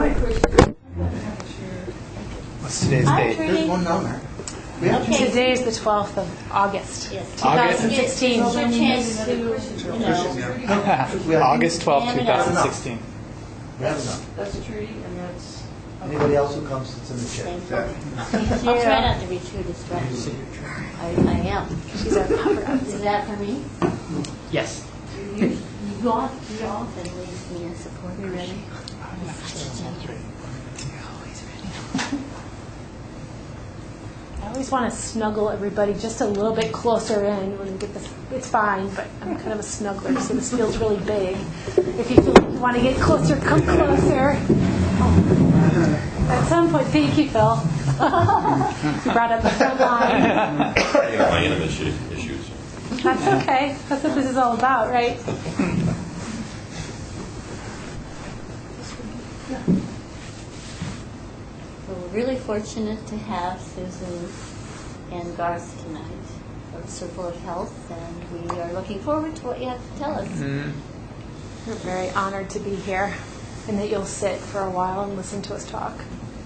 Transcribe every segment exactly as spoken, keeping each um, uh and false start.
What's today's Hi, date? Trudy. There's one number. Okay. Today is the twelfth of August, Yes. August. twenty sixteen. It's your chance to, you know, We have- August twelfth, Damn it. twenty sixteen. We have enough. That's Trudy, and that's... Anybody else who comes sits in the chair. thank you. I'll try not to be too distracted. I, I am. She's our cover up. Is that for me? Yes. You, you, you often you often leave me in support. You ready? I always want to snuggle everybody just a little bit closer in when we get this. It's fine, but I'm kind of a snuggler, so this feels really big. If you feel like you want to get closer, come closer. At some point, thank you, Phil. You brought up the front line. You know, my intimate issues. issues. That's okay. That's what this is all about, right? We're really fortunate to have Susan and Garth tonight from Circle of Health, and we are looking forward to what you have to tell us. We're very honored to be here and that you'll sit for a while and listen to us talk.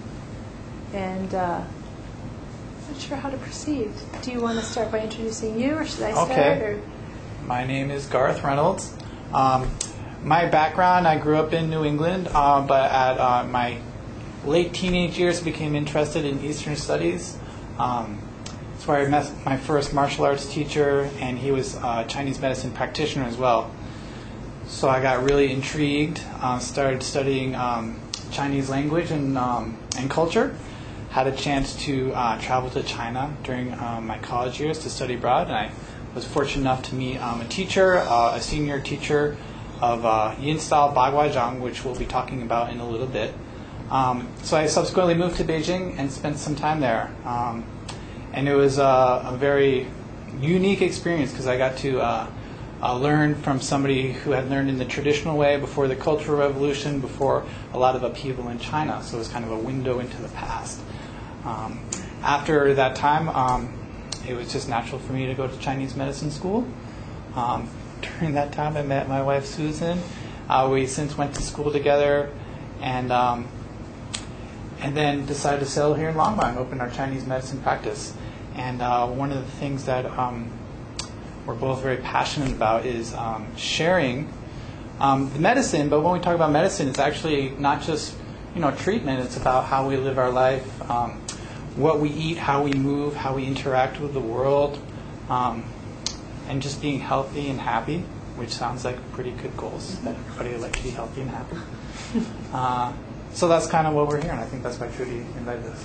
And uh, I'm not sure how to proceed. Do you want to start by introducing you, or should I start? Okay. Or? My name is Garth Reynolds. Um, my background, I grew up in New England, uh, but at uh, my late teenage years became interested in Eastern studies. Um, that's where I met my first martial arts teacher, and he was a Chinese medicine practitioner as well. So I got really intrigued, uh, started studying um, Chinese language and, um, and culture. Had a chance to uh, travel to China during um, my college years to study abroad, and I was fortunate enough to meet um, a teacher, uh, a senior teacher of uh, Yin style Baguazhang, which we'll be talking about in a little bit. Um, so I subsequently moved to Beijing and spent some time there. Um, and it was uh, a very unique experience because I got to uh, uh, learn from somebody who had learned in the traditional way before the Cultural Revolution, before a lot of upheaval in China. So it was kind of a window into the past. Um, after that time, um, it was just natural for me to go to Chinese medicine school. Um, during that time, I met my wife, Susan. Uh, we since went to school together, and um, and then decided to settle here in Longmont and open our Chinese medicine practice. And uh, one of the things that um, we're both very passionate about is um, sharing um, the medicine. But when we talk about medicine, it's actually not just you know treatment. It's about how we live our life, um, what we eat, how we move, how we interact with the world, um, and just being healthy and happy, which sounds like pretty good goals. That everybody would like to be healthy and happy. Uh, so that's kind of what we're here, and I think that's why Trudy invited us.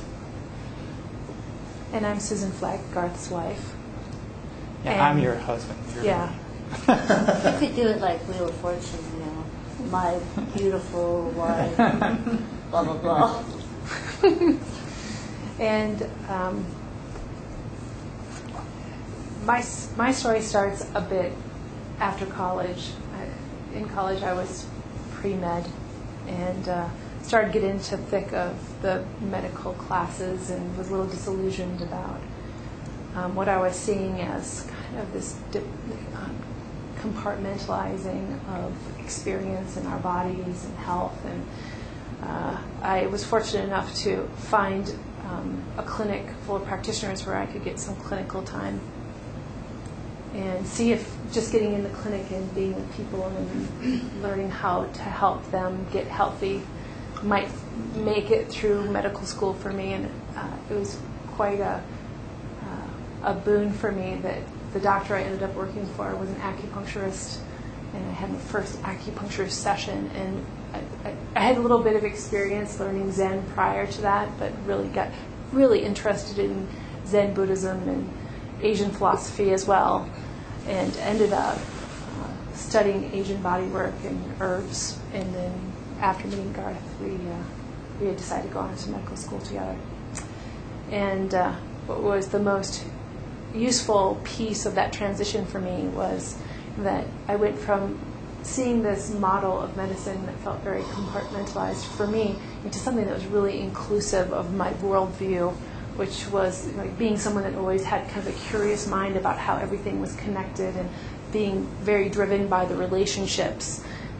And I'm Susan Fleck, Garth's wife. Yeah, And- I'm your husband. You're Yeah. You could do it like Wheel of Fortune, you know. My beautiful wife, blah, blah, blah. And um, my s- my story starts a bit after college. I, in college, I was pre-med and uh, started getting into the thick of the medical classes and was a little disillusioned about um, what I was seeing as kind of this dip, um, compartmentalizing of experience in our bodies and health. And uh, I was fortunate enough to find Um, a clinic full of practitioners where I could get some clinical time and see if just getting in the clinic and being with people and learning how to help them get healthy might make it through medical school for me. And uh, it was quite a, uh, a boon for me that the doctor I ended up working for was an acupuncturist, and I had my first acupuncture session, and I, I, I had a little bit of experience learning Zen prior to that, but really got really interested in Zen Buddhism and Asian philosophy as well, and ended up uh, studying Asian bodywork and herbs. And then after meeting Garth, we uh, we had decided to go on to medical school together. And uh, what was the most useful piece of that transition for me was that I went from seeing this model of medicine that felt very compartmentalized for me into something that was really inclusive of my worldview, which was like being someone that always had kind of a curious mind about how everything was connected and being very driven by the relationships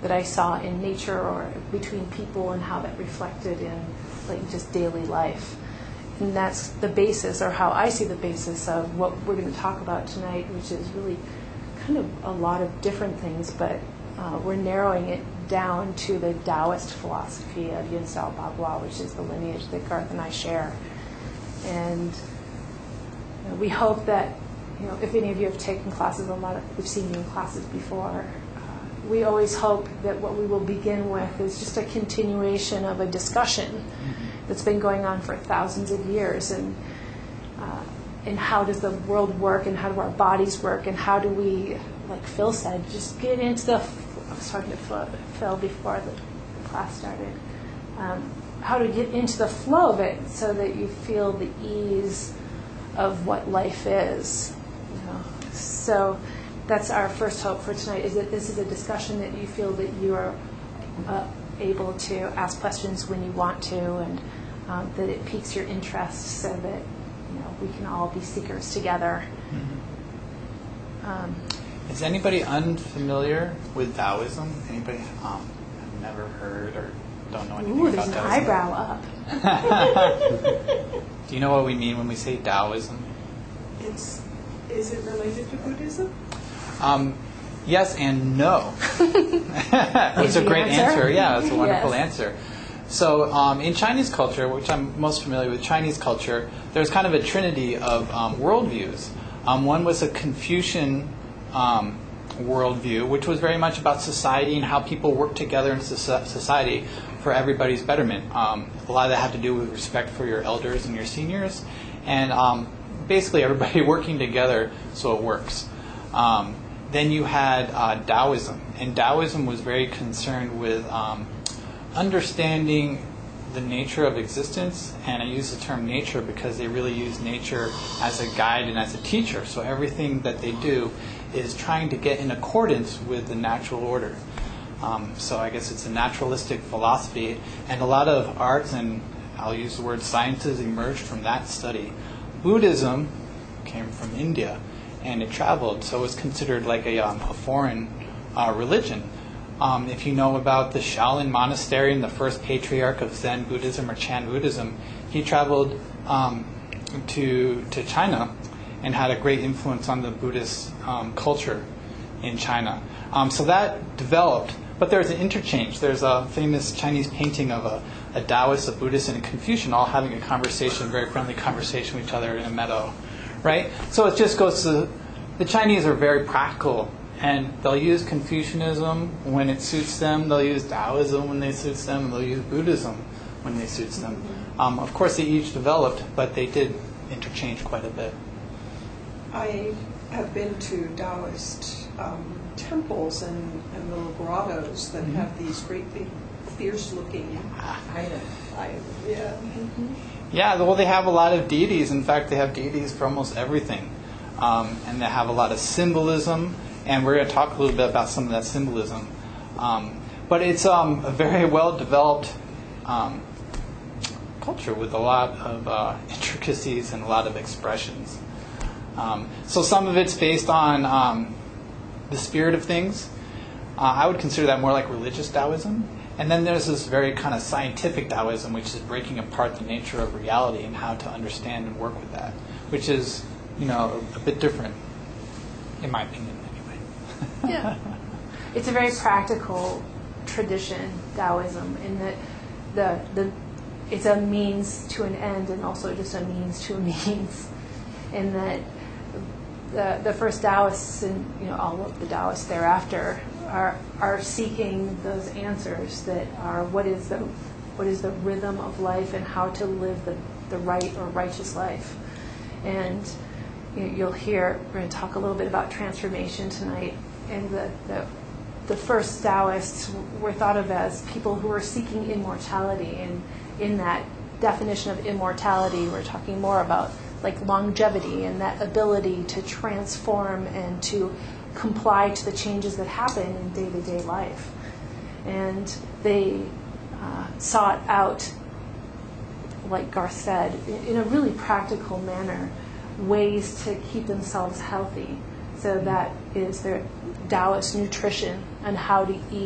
that I saw in nature or between people and how that reflected in like just daily life. And that's the basis, or how I see the basis of what we're going to talk about tonight, which is really kind of a lot of different things, but uh, we're narrowing it down to the Taoist philosophy of Yin Sao Bagua, which is the lineage that Garth and I share. And you know, we hope that, you know, if any of you have taken classes, a lot of, we've seen you in classes before, uh, we always hope that what we will begin with is just a continuation of a discussion mm-hmm. that's been going on for thousands of years, and uh, and how does the world work, and how do our bodies work, and how do we, like Phil said, just get into the, I was talking to Phil before the class started, um, how to get into the flow of it so that you feel the ease of what life is. You know? So that's our first hope for tonight, is that this is a discussion that you feel that you are uh, able to ask questions when you want to, and um, that it piques your interest so that you know we can all be seekers together. Mm-hmm. Um, Is anybody unfamiliar with Taoism? Anybody um, have never heard or don't know anything ooh, about there's an Taoism? eyebrow up. Do you know what we mean when we say Taoism? It's, is it related to Buddhism? Um, yes and no. It's a the great answer? answer? Yeah, it's a wonderful Yes. answer. So um, in Chinese culture, which I'm most familiar with Chinese culture, there's kind of a trinity of um, worldviews. Um, one was a Confucian um, worldview, which was very much about society and how people work together in soci- society for everybody's betterment. Um, a lot of that had to do with respect for your elders and your seniors, and um, basically everybody working together so it works. Um, then you had uh, Taoism, and Taoism was very concerned with um, understanding the nature of existence, and I use the term nature because they really use nature as a guide and as a teacher. So everything that they do is trying to get in accordance with the natural order. Um, so I guess it's a naturalistic philosophy, and a lot of arts, and I'll use the word sciences, emerged from that study. Buddhism came from India, and it traveled, so it was considered like a, um, a foreign uh, religion. Um, if you know about the Shaolin Monastery and the first patriarch of Zen Buddhism or Chan Buddhism, he traveled um, to to China and had a great influence on the Buddhist um, culture in China. Um, so that developed, but there's an interchange. There's a famous Chinese painting of a, a Taoist, a Buddhist, and a Confucian all having a conversation, very friendly conversation with each other in a meadow, right? So it just goes to, the Chinese are very practical, and they'll use Confucianism when it suits them, they'll use Taoism when it suits them, and they'll use Buddhism when it suits them. Um, of course, they each developed, but they did interchange quite a bit. I have been to Taoist um, temples and, and little grottos that Mm-hmm. have these great big fierce-looking items. I, yeah. Yeah, well, they have a lot of deities. In fact, they have deities for almost everything. Um, and they have a lot of symbolism, and we're going to talk a little bit about some of that symbolism. Um, but it's um, a very well-developed um, culture with a lot of uh, intricacies and a lot of expressions. Um, so some of it's based on um, the spirit of things. Uh, I would consider that more like religious Taoism. And then there's this very kind of scientific Taoism, which is breaking apart the nature of reality and how to understand and work with that, which is, you know, a, a bit different, in my opinion, anyway. Yeah. It's a very practical tradition, Taoism, in that the the it's a means to an end and also just a means to a means. In that the the first Taoists and you know all of the Taoists thereafter are are seeking those answers that are what is the what is the rhythm of life and how to live the, the right or righteous life. And you know, you'll hear we're going to talk a little bit about transformation tonight. And the, the the first Taoists were thought of as people who were seeking immortality. And in that definition of immortality, we're talking more about like longevity and that ability to transform and to comply to the changes that happen in day-to-day life. And they uh, sought out, like Garth said, in a really practical manner, ways to keep themselves healthy. So that is their Taoist nutrition and how to eat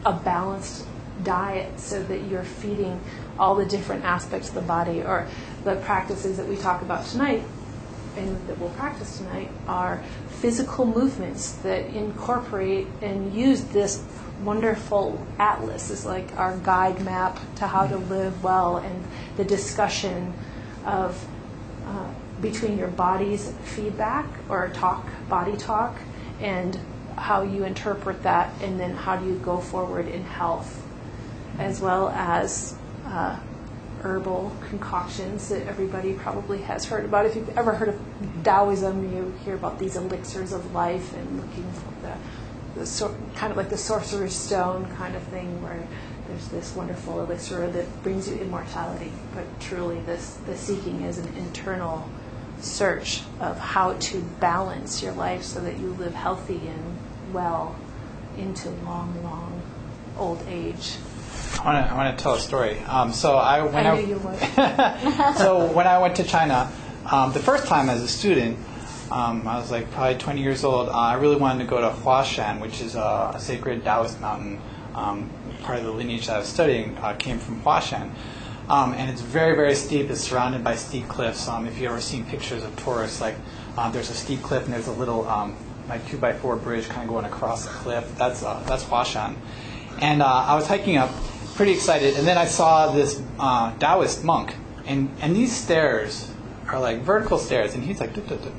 a balanced diet so that you're feeding all the different aspects of the body. Or the practices that we talk about tonight and that we'll practice tonight are physical movements that incorporate and use this wonderful atlas is like our guide map to how to live well, and the discussion of uh, between your body's feedback or talk, body talk, and how you interpret that, and then how do you go forward in health, as well as uh, herbal concoctions that everybody probably has heard about. If you've ever heard of Taoism, you hear about these elixirs of life and looking for the The sor- kind of like the sorcerer's stone kind of thing, where there's this wonderful elixir that brings you immortality. But truly, this the seeking is an internal search of how to balance your life so that you live healthy and well into long, long old age. I want to I want to tell a story. Um, so I when I I, knew you would. so when I went to China, um, the first time as a student. Um, I was like probably twenty years old. Uh, I really wanted to go to Huashan, which is a, a sacred Taoist mountain. Um, part of the lineage that I was studying uh, came from Huashan. Um, and it's very, very steep. It's surrounded by steep cliffs. Um, if you've ever seen pictures of tourists, like um, there's a steep cliff and there's a little um, like two by four bridge kind of going across the cliff. That's uh, that's Huashan. And uh, I was hiking up, pretty excited. And then I saw this uh, Taoist monk. And, and these stairs are like vertical stairs, and he's like,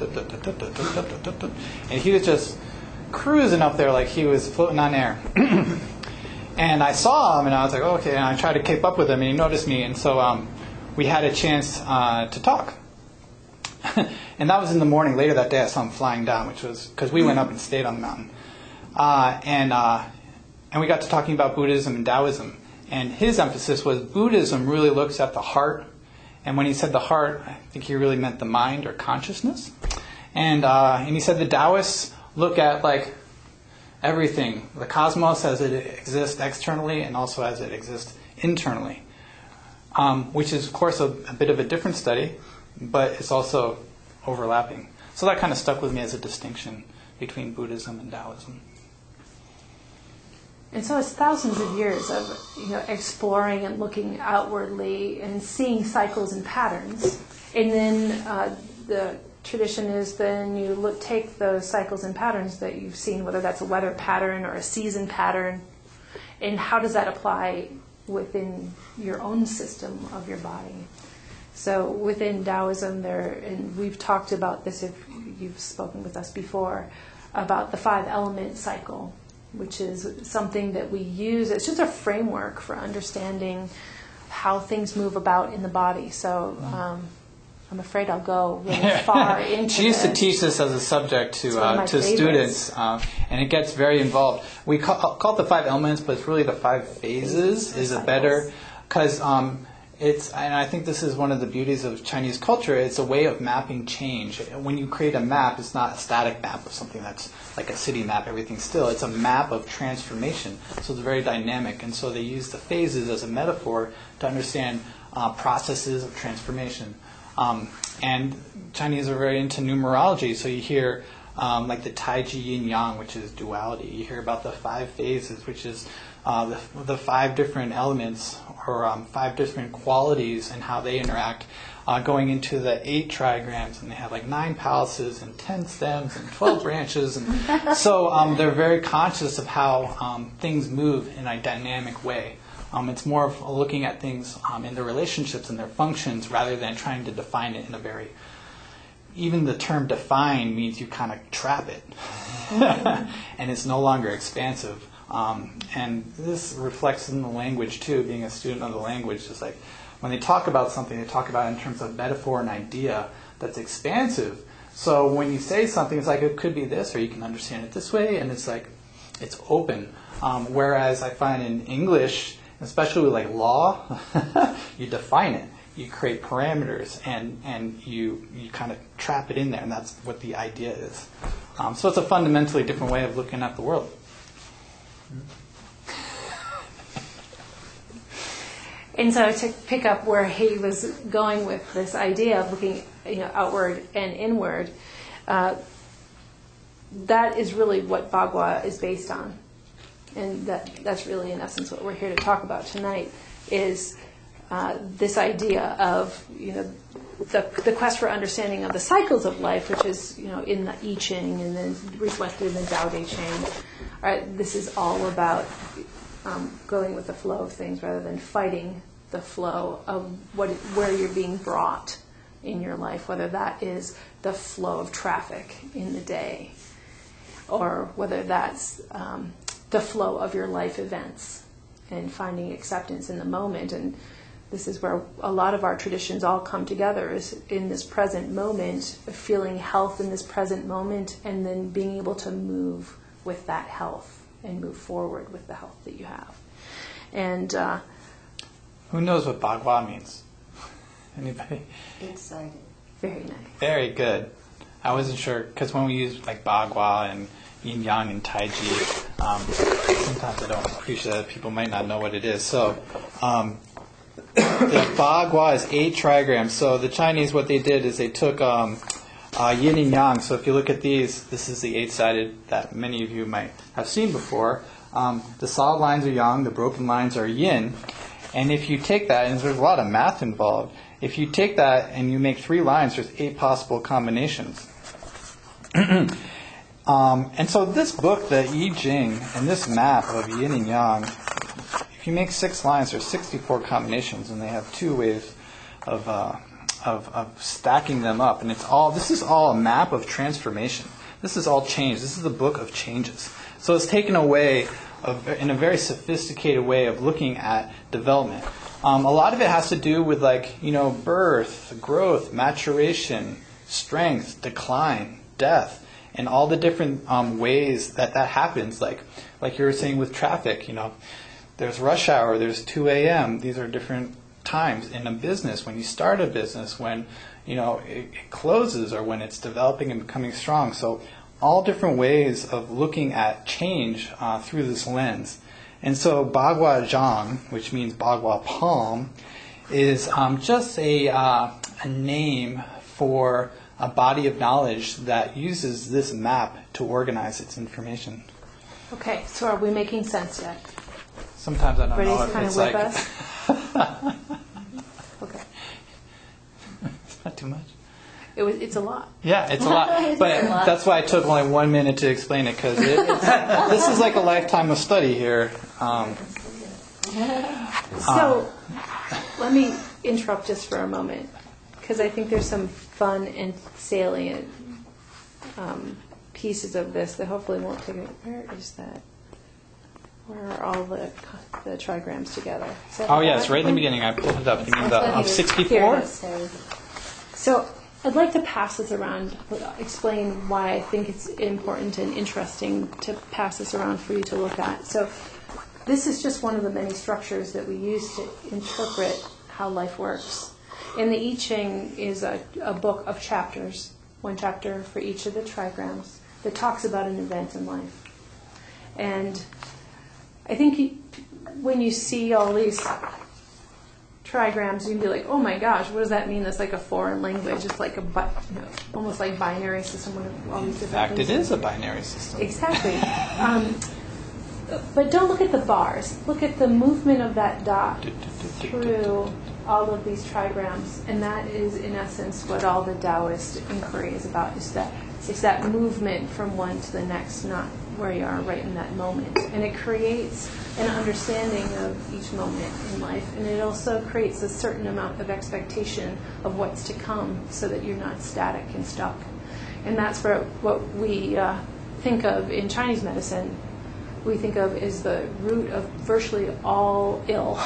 and he was just cruising up there like he was floating on air. And I saw him, and I was like, oh, okay, and I tried to keep up with him, and he noticed me, and so um, we had a chance uh, to talk. And that was in the morning. Later that day, I saw him flying down, which was because we went up and stayed on the mountain, uh, and uh, and we got to talking about Buddhism and Taoism, and his emphasis was Buddhism really looks at the heart. And when he said the heart, I think he really meant the mind or consciousness. And uh, and he said the Taoists look at like everything, the cosmos as it exists externally and also as it exists internally, um, which is, of course, a, a bit of a different study, but it's also overlapping. So that kind of stuck with me as a distinction between Buddhism and Taoism. And so it's thousands of years of you know exploring and looking outwardly and seeing cycles and patterns. And then uh, the tradition is then you look, take those cycles and patterns that you've seen, whether that's a weather pattern or a season pattern, and how does that apply within your own system of your body. So within Taoism, there, and we've talked about this if you've spoken with us before, about the five element cycle, which is something that we use. It's just a framework for understanding how things move about in the body. So um, I'm afraid I'll go really far into She used this. to teach this as a subject to It's one of uh, my to favorites. students, uh, and it gets very involved. We call, call it the five elements, but it's really the five phases. Phases, Is a cycles. better because um, it's, and I think this is one of the beauties of Chinese culture. It's a way of mapping change. When you create a map, it's not a static map of something that's like a city map, everything's still. It's a map of transformation. So it's very dynamic. And so they use the phases as a metaphor to understand uh, processes of transformation. Um, and Chinese are very into numerology. So you hear um, like the Taiji Yin Yang, which is duality. You hear about the five phases, which is uh, the, the five different elements or um, five different qualities and how they interact. Uh, going into the eight trigrams, and they have like nine palaces and ten stems and twelve branches, and so um, they're very conscious of how um, things move in a dynamic way. Um, it's more of looking at things um, in their relationships and their functions rather than trying to define it in a very. Even the term "define" means you kind of trap it, and it's no longer expansive. Um, and this reflects in the language too. Being a student of the language, is like. When they talk about something, they talk about it in terms of metaphor and idea that's expansive. So when you say something, it's like it could be this, or you can understand it this way, and it's like it's open. Um, whereas I find in English, especially with like law, you define it, you create parameters, and and you you kind of trap it in there, and that's what the idea is. Um, so it's a fundamentally different way of looking at the world. And so to pick up where he was going with this idea of looking, you know, outward and inward, uh, that is really what Bagua is based on. and that that's really in essence what we're here to talk about tonight is uh, this idea of, you know, the the quest for understanding of the cycles of life, which is, you know, in the I Ching and then reflected in the Tao Te Ching. Right, this is all about um, going with the flow of things rather than fighting the flow of what where you're being brought in your life, whether that is the flow of traffic in the day, or whether that's um, the flow of your life events, and finding acceptance in the moment. And this is where a lot of our traditions all come together, is in this present moment, feeling health in this present moment, and then being able to move with that health and move forward with the health that you have. And uh, who knows what Bagua means? Anybody? Excited. Very nice. Very good. I wasn't sure, because when we use like Bagua and Yin Yang and Tai Chi, um, sometimes I don't appreciate that people might not know what it is. So um, the Bagua is eight trigrams. So the Chinese, what they did is they took um, uh, Yin and Yang. So if you look at these, this is the eight-sided that many of you might have seen before. Um, the solid lines are Yang, the broken lines are Yin. And if you take that, and there's a lot of math involved, if you take that and you make three lines, there's eight possible combinations. um, and so this book, the I Ching, and this map of Yin and Yang, if you make six lines, there's sixty-four combinations, and they have two ways of, uh, of of stacking them up. And it's all this is all a map of transformation. This is all change. This is a book of changes. So it's taken away of, in a very sophisticated way of looking at development. Um, a lot of it has to do with, like, you know, birth, growth, maturation, strength, decline, death, and all the different um, ways that that happens. Like, like you were saying with traffic, you know, there's rush hour, there's two a.m. These are different times in a business. When you start a business, when, you know, it, it closes, or when it's developing and becoming strong. So all different ways of looking at change uh, through this lens. And so Bagua Zhang, which means Bagua palm, is um, just a, uh, a name for a body of knowledge that uses this map to organize its information. Okay, so are we making sense yet? Sometimes I don't Everybody's know if kind it's of with like... us? Okay. It's not too much. It was, it's a lot. Yeah, it's a lot. It's But a lot. that's why I took only one minute to explain it, because it, this is like a lifetime of study here. Um, So let me interrupt just for a moment, because I think there's some fun and salient um, pieces of this that hopefully won't take it. Where is that? Where are all the the trigrams together? Is that oh, the yes, back right in the one? beginning. I pulled it up. You mean the Here um, it is. sixty-four? Here it is. So I'd like to pass this around, explain why I think it's important and interesting to pass this around for you to look at. So this is just one of the many structures that we use to interpret how life works. And the I Ching is a, a book of chapters, one chapter for each of the trigrams, that talks about an event in life. And I think you, when you see all these trigrams, you can be like, oh my gosh, what does that mean? That's like a foreign language. It's like a, bi- you know, almost like binary system. With all these In different fact, things. it is a binary system. Exactly. Um, but don't look at the bars. Look at the movement of that dot through all of these trigrams, and that is, in essence, what all the Taoist inquiry is about. Is that it's that movement from one to the next, not where you are right in that moment. And it creates an understanding of each moment in life, and it also creates a certain amount of expectation of what's to come, so that you're not static and stuck. And that's where what we uh, think of in Chinese medicine. We think of as the root of virtually all ill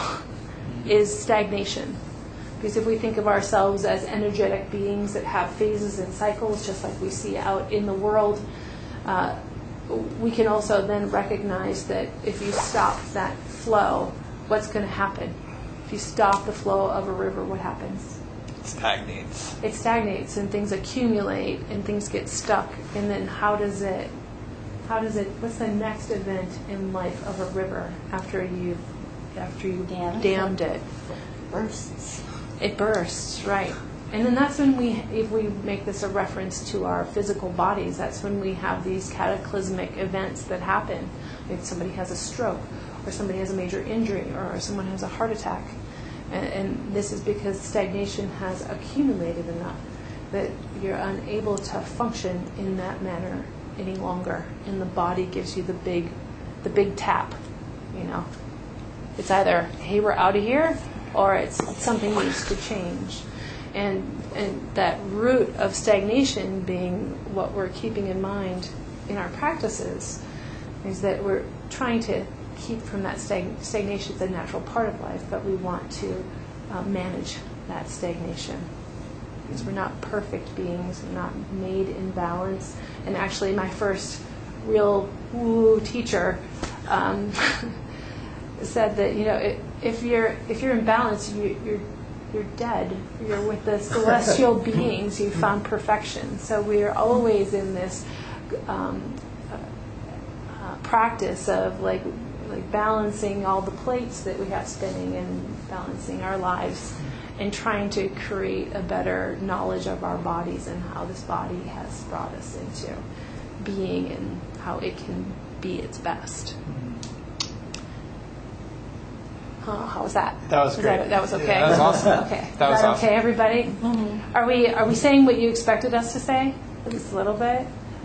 is stagnation. Because if we think of ourselves as energetic beings that have phases and cycles, just like we see out in the world, uh, we can also then recognize that if you stop that flow, what's going to happen? If you stop the flow of a river, what happens? It stagnates. It stagnates, and things accumulate, and things get stuck. And then how does it, how does it, what's the next event in life of a river after you've, after you Dammed dammed it? Bursts. It bursts, right. And then that's when we, if we make this a reference to our physical bodies, that's when we have these cataclysmic events that happen. If somebody has a stroke, or somebody has a major injury, or someone has a heart attack. And, and this is because stagnation has accumulated enough that you're unable to function in that manner any longer. And the body gives you the big, the big tap, you know. It's either, hey, we're out of here, or it's something needs to change. And and that root of stagnation being what we're keeping in mind in our practices is that we're trying to keep from that stag- stagnation. It's a natural part of life, but we want to uh, manage that stagnation. Because we're not perfect beings, we're not made in balance. And actually my first real woo teacher um, said that, you know, if you're if you're in balance, you, you're you're dead. You're with the celestial beings. You found perfection. So we are always in this um, uh, uh, practice of like like balancing all the plates that we have spinning and balancing our lives and trying to create a better knowledge of our bodies and how this body has brought us into being and how it can be its best. Huh, how was that? That was great. That, that was okay. Yeah, that was awesome. Okay. That was Is that awesome. okay, everybody? Mm-hmm. Are we are we saying what you expected us to say? At least a little bit.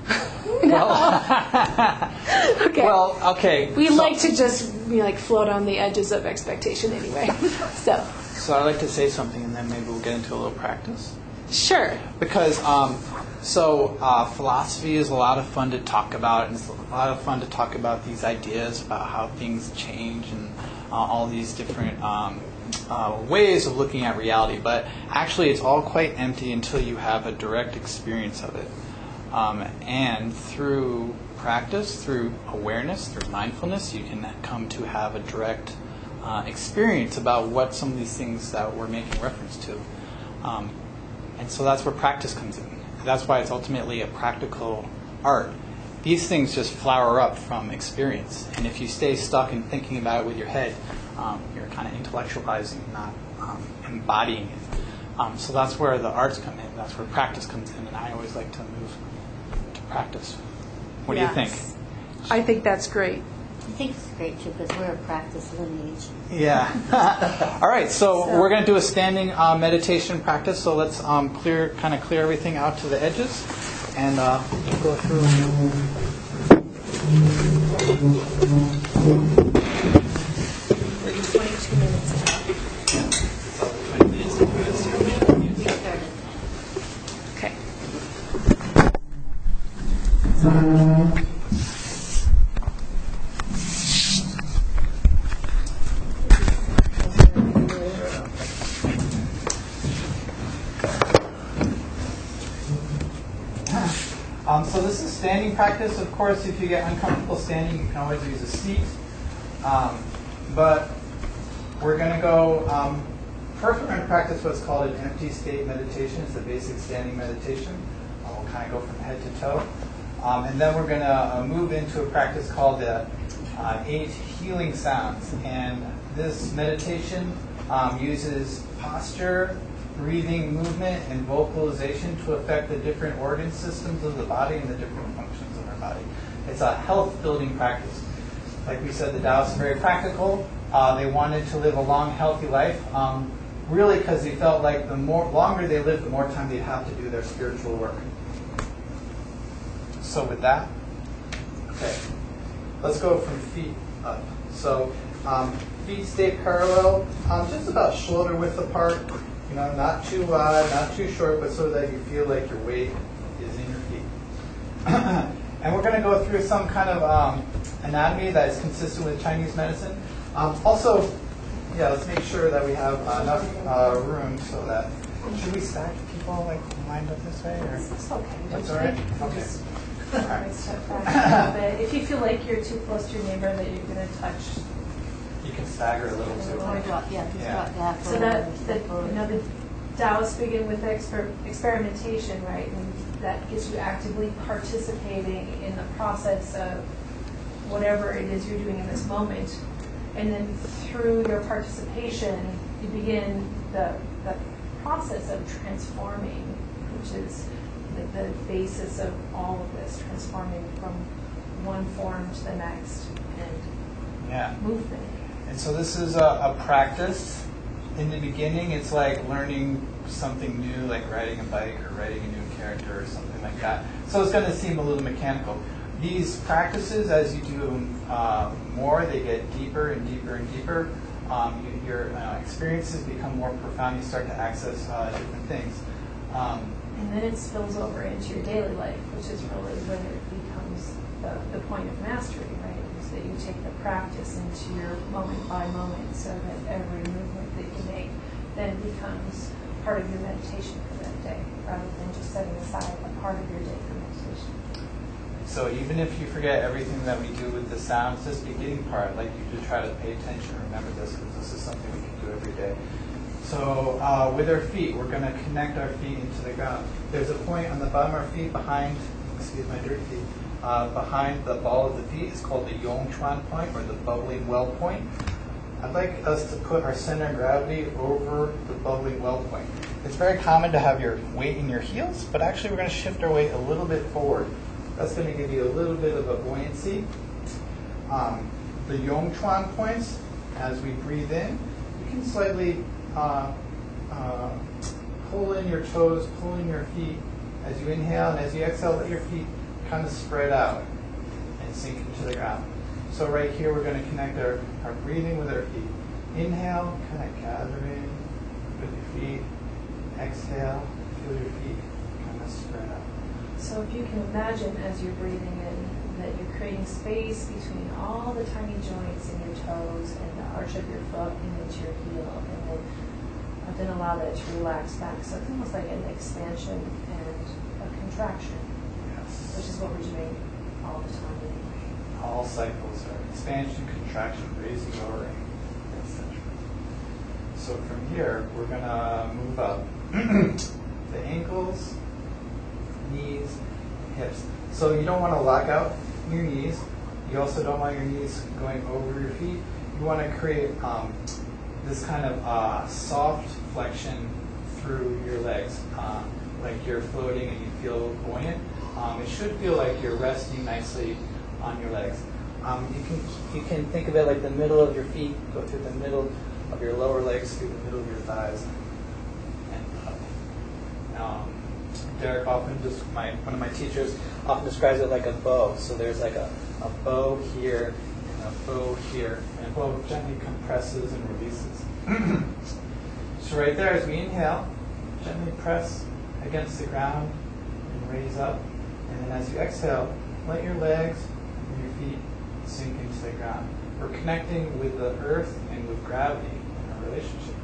Okay. Well, okay. We so, like to just be like float on the edges of expectation anyway. So So I'd like to say something, and then maybe we'll get into a little practice. sure. Because um, so uh, philosophy is a lot of fun to talk about, and it's a lot of fun to talk about these ideas about how things change and uh, all these different um, uh, ways of looking at reality. But actually, it's all quite empty until you have a direct experience of it. Um, and through practice, through awareness, through mindfulness, you can come to have a direct uh, experience about what some of these things that we're making reference to. Um, and so that's where practice comes in. That's why it's ultimately a practical art. These things just flower up from experience. And if you stay stuck in thinking about it with your head, um, you're kind of intellectualizing, not um, embodying it. Um, so that's where the arts come in. That's where practice comes in. And I always like to move to practice. What do you think? Yes. I think that's great. I think it's great too because we're a practice lineage. Yeah. All right. So, So- we're going to do a standing uh, meditation practice. So let's um, clear, kind of clear everything out to the edges, and uh, go through. We're twenty-two minutes now. Okay. Um, so this is standing practice. Of course, if you get uncomfortable standing, you can always use a seat. Um, but we're going to go, um, first we're going to practice what's called an empty state meditation. It's a basic standing meditation. Uh, we'll kind of go from head to toe. Um, and then we're going to uh, move into a practice called the uh, eight healing sounds. And this meditation um, uses posture, breathing, movement, and vocalization to affect the different organ systems of the body and the different functions of our body. It's a health-building practice. Like we said, the Taoists are very practical. Uh, they wanted to live a long, healthy life, um, really because they felt like the more longer they lived, the more time they'd have to do their spiritual work. So with that, okay, let's go from feet up. So um, feet stay parallel, um, just about shoulder width apart. You know, not too wide, not too short, but so that you feel like your weight is in your feet. And we're going to go through some kind of um, anatomy that is consistent with Chinese medicine. Um, also, yeah, let's make sure that we have uh, enough uh, room so that. Should we stack people like lined up this way, or It's okay. that's all right? Okay. Just All right. step back a little bit. If you feel like you're too close to your neighbor, that you're going to touch. You can stagger a little too. Or drop, yeah, just Yeah. drop back. So or that, that step forward. you know, the Taoists begin with exper- experimentation, right? And that gets you actively participating in the process of whatever it is you're doing in this moment. And then through your participation, you begin the, the process of transforming, which is the, the basis of all of this, transforming from one form to the next and Yeah. movement. And so this is a, a practice. In the beginning, it's like learning something new, like riding a bike or writing a new character or something like that. So it's going to seem a little mechanical. These practices, as you do them uh, more, they get deeper and deeper and deeper. Um, you, your uh, experiences become more profound. You start to access uh, different things. Um, And then it spills over into your daily life, which is really when it becomes the, the point of mastery, right? Is that you take the practice into your moment by moment so that every movement that you make then becomes part of your meditation for that day, rather than just setting aside a part of your day for meditation. So even if you forget everything that we do with the sounds, this beginning part, like you just try to pay attention, remember this, because this is something we can do every day. So uh, with our feet, we're going to connect our feet into the ground. There's a point on the bottom of our feet behind, excuse my dirty feet, uh, behind the ball of the feet. It's called the Yong Chuan point, or the bubbling well point. I'd like us to put our center of gravity over the bubbling well point. It's very common to have your weight in your heels, but actually we're going to shift our weight a little bit forward. That's going to give you a little bit of a buoyancy. Um, the Yong Chuan points, as we breathe in, you can slightly uh, uh, pull in your toes, pull in your feet as you inhale, and as you exhale, let your feet kind of spread out and sink into the ground. So right here, we're going to connect our, our breathing with our feet. Inhale, kind of gather in with your feet. Exhale, feel your feet kind of spread out. So if you can imagine as you're breathing in that you're creating space between all the tiny joints in your toes and the arch of your foot and into your heel, and then, and then allow that to relax back. So it's almost like an expansion and a contraction, Yes. which is what we're doing all the time anyway. All cycles are expansion, contraction, raising, lowering, et cetera. So from here, we're going to move up the ankles, knees, hips. So you don't want to lock out your knees. You also don't want your knees going over your feet. You want to create um, this kind of uh, soft flexion through your legs, uh, like you're floating and you feel buoyant. Um, it should feel like you're resting nicely on your legs. Um, you can you can think of it like the middle of your feet go through the middle of your lower legs, through the middle of your thighs, and up. Um, Derek often just my one of my teachers often describes it like a bow. So there's like a, a bow here and a bow here, and a bow gently compresses and releases. So right there, as we inhale, gently press against the ground and raise up, and then as you exhale, let your legs and your feet sink into the ground. We're connecting with the earth and with gravity in our relationship with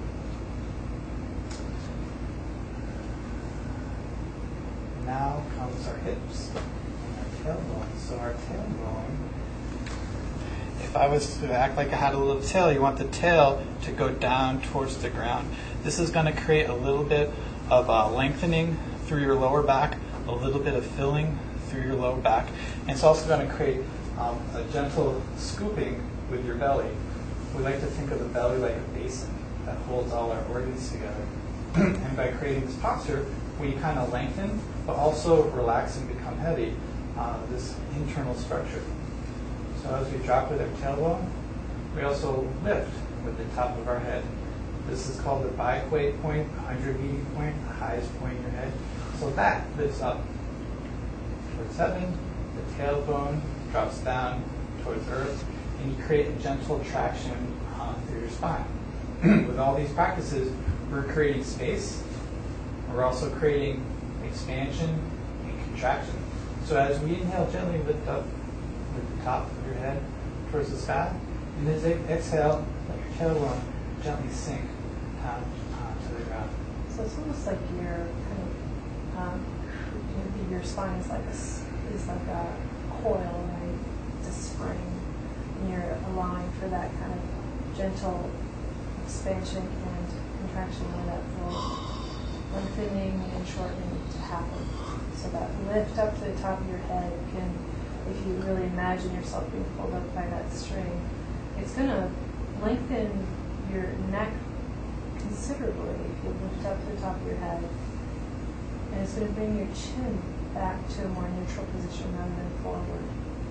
it. Now comes our hips and our tailbone. So our tailbone, if I was to act like I had a little tail, you want the tail to go down towards the ground. This is going to create a little bit of uh, lengthening through your lower back, a little bit of filling through your lower back. And it's also going to create um, a gentle scooping with your belly. We like to think of the belly like a basin that holds all our organs together. And by creating this posture, we kind of lengthen, but also relax and become heavy, uh, this internal structure. So as we drop with our tailbone, we also lift with the top of our head. This is called the Baihui point, the hundred beating point, the highest point in your head. So that lifts up towards heaven, the tailbone drops down towards earth, and you create a gentle traction uh, through your spine. With all these practices, we're creating space. We're also creating expansion and contraction. So as we inhale, gently lift up with the top of your head towards the sky, and as you exhale, let your tailbone gently sink down uh, to the ground. So it's almost like your kind of um, maybe your spine is like a s- is like a coil, right? It's a spring, and you're allowing for that kind of gentle expansion and contraction of that full lengthening and shortening to happen. So that lift up to the top of your head can, if you really imagine yourself being pulled up by that string, it's going to lengthen your neck considerably if you lift up the top of your head. And it's going to bring your chin back to a more neutral position rather than forward.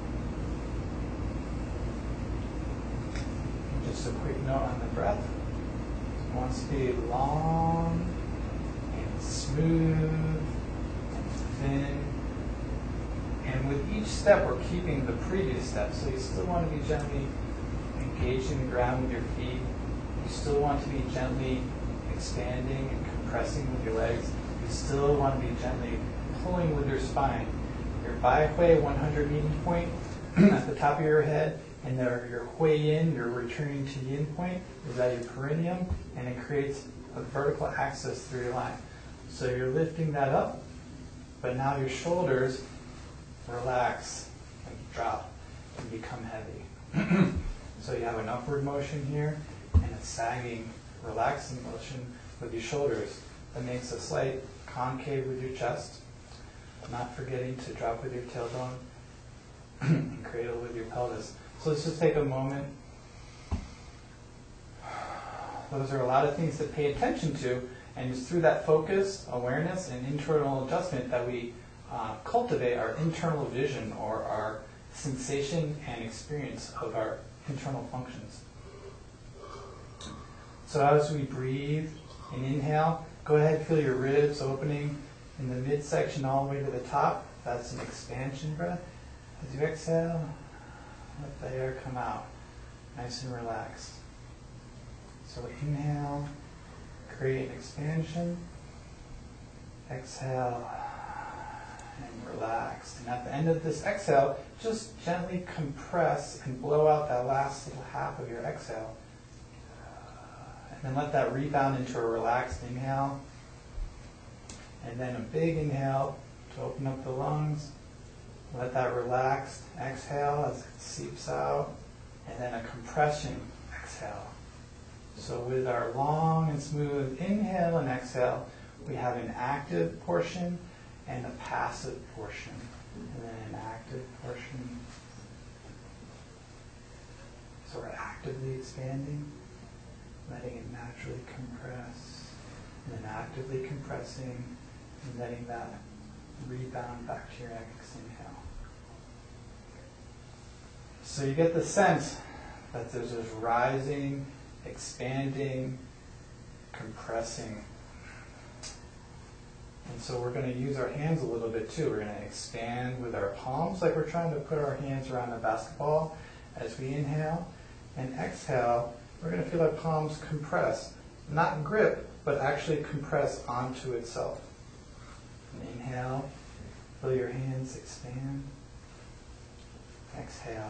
Just a quick note on the breath. It wants to be long and smooth and thin. And with each step, we're keeping the previous step. So you still want to be gently engaging the ground with your feet. You still want to be gently expanding and compressing with your legs. You still want to be gently pulling with your spine. Your Bai Hui one hundred meeting point at the top of your head, and there, your Hui Yin, your returning to Yin point, is at your perineum, and it creates a vertical axis through your line. So you're lifting that up, but now your shoulders relax and drop and become heavy. So you have an upward motion here and a sagging, relaxing motion with your shoulders that makes a slight concave with your chest, not forgetting to drop with your tailbone and cradle with your pelvis. So let's just take a moment. Those are a lot of things to pay attention to, and it's through that focus, awareness, and internal adjustment that we uh, cultivate our internal vision or our sensation and experience of our internal functions. So as we breathe and inhale, go ahead and feel your ribs opening in the midsection all the way to the top. That's an expansion breath. As you exhale, let the air come out, nice and relaxed. So inhale, create an expansion. Exhale, and relax. And at the end of this exhale, just gently compress and blow out that last little half of your exhale. And then let that rebound into a relaxed inhale. And then a big inhale to open up the lungs. Let that relaxed exhale as it seeps out. And then a compression exhale. So with our long and smooth inhale and exhale, we have an active portion and a passive portion. And then an active portion. So we're actively expanding, letting it naturally compress, and then actively compressing and letting that rebound back to your next inhale. So you get the sense that there's this rising, expanding, compressing. And so we're going to use our hands a little bit too. We're going to expand with our palms like we're trying to put our hands around a basketball as we inhale. And exhale, we're going to feel our palms compress. Not grip, but actually compress onto itself. And inhale, feel your hands expand. Exhale,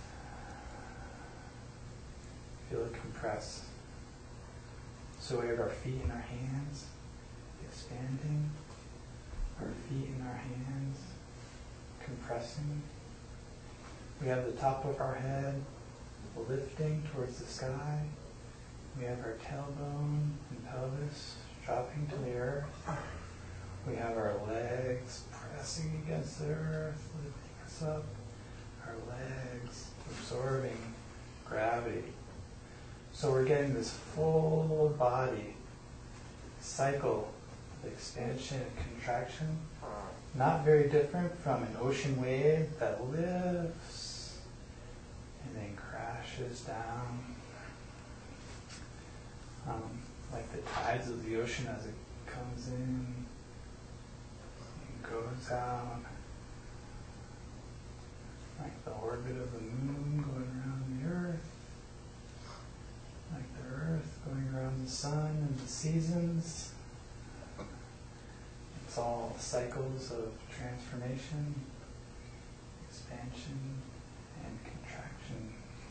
feel it compress. So we have our feet in our hands, expanding. Our feet in our hands, compressing. We have the top of our head lifting towards the sky. We have our tailbone and pelvis dropping to the earth. We have our legs pressing against the earth, lifting us up. Our legs absorbing gravity. So we're getting this full body cycle of expansion and contraction. Not very different from an ocean wave that lifts and then crashes down. Um, like the tides of the ocean as it comes in and goes out. Like the orbit of the moon going around the earth. Like the earth going around the sun and the seasons. It's all cycles of transformation, expansion, and contraction.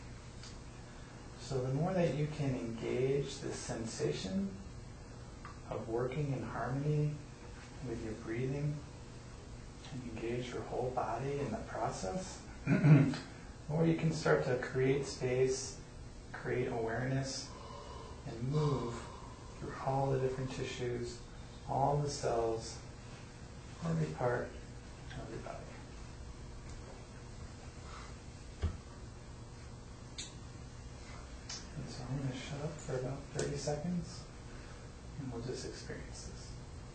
So the more that you can engage this sensation of working in harmony with your breathing and engage your whole body in the process, the more you can start to create space, create awareness, and move through all the different tissues, all the cells, every part of your body. And so I'm going to shut up for about thirty seconds. And we'll just experience this.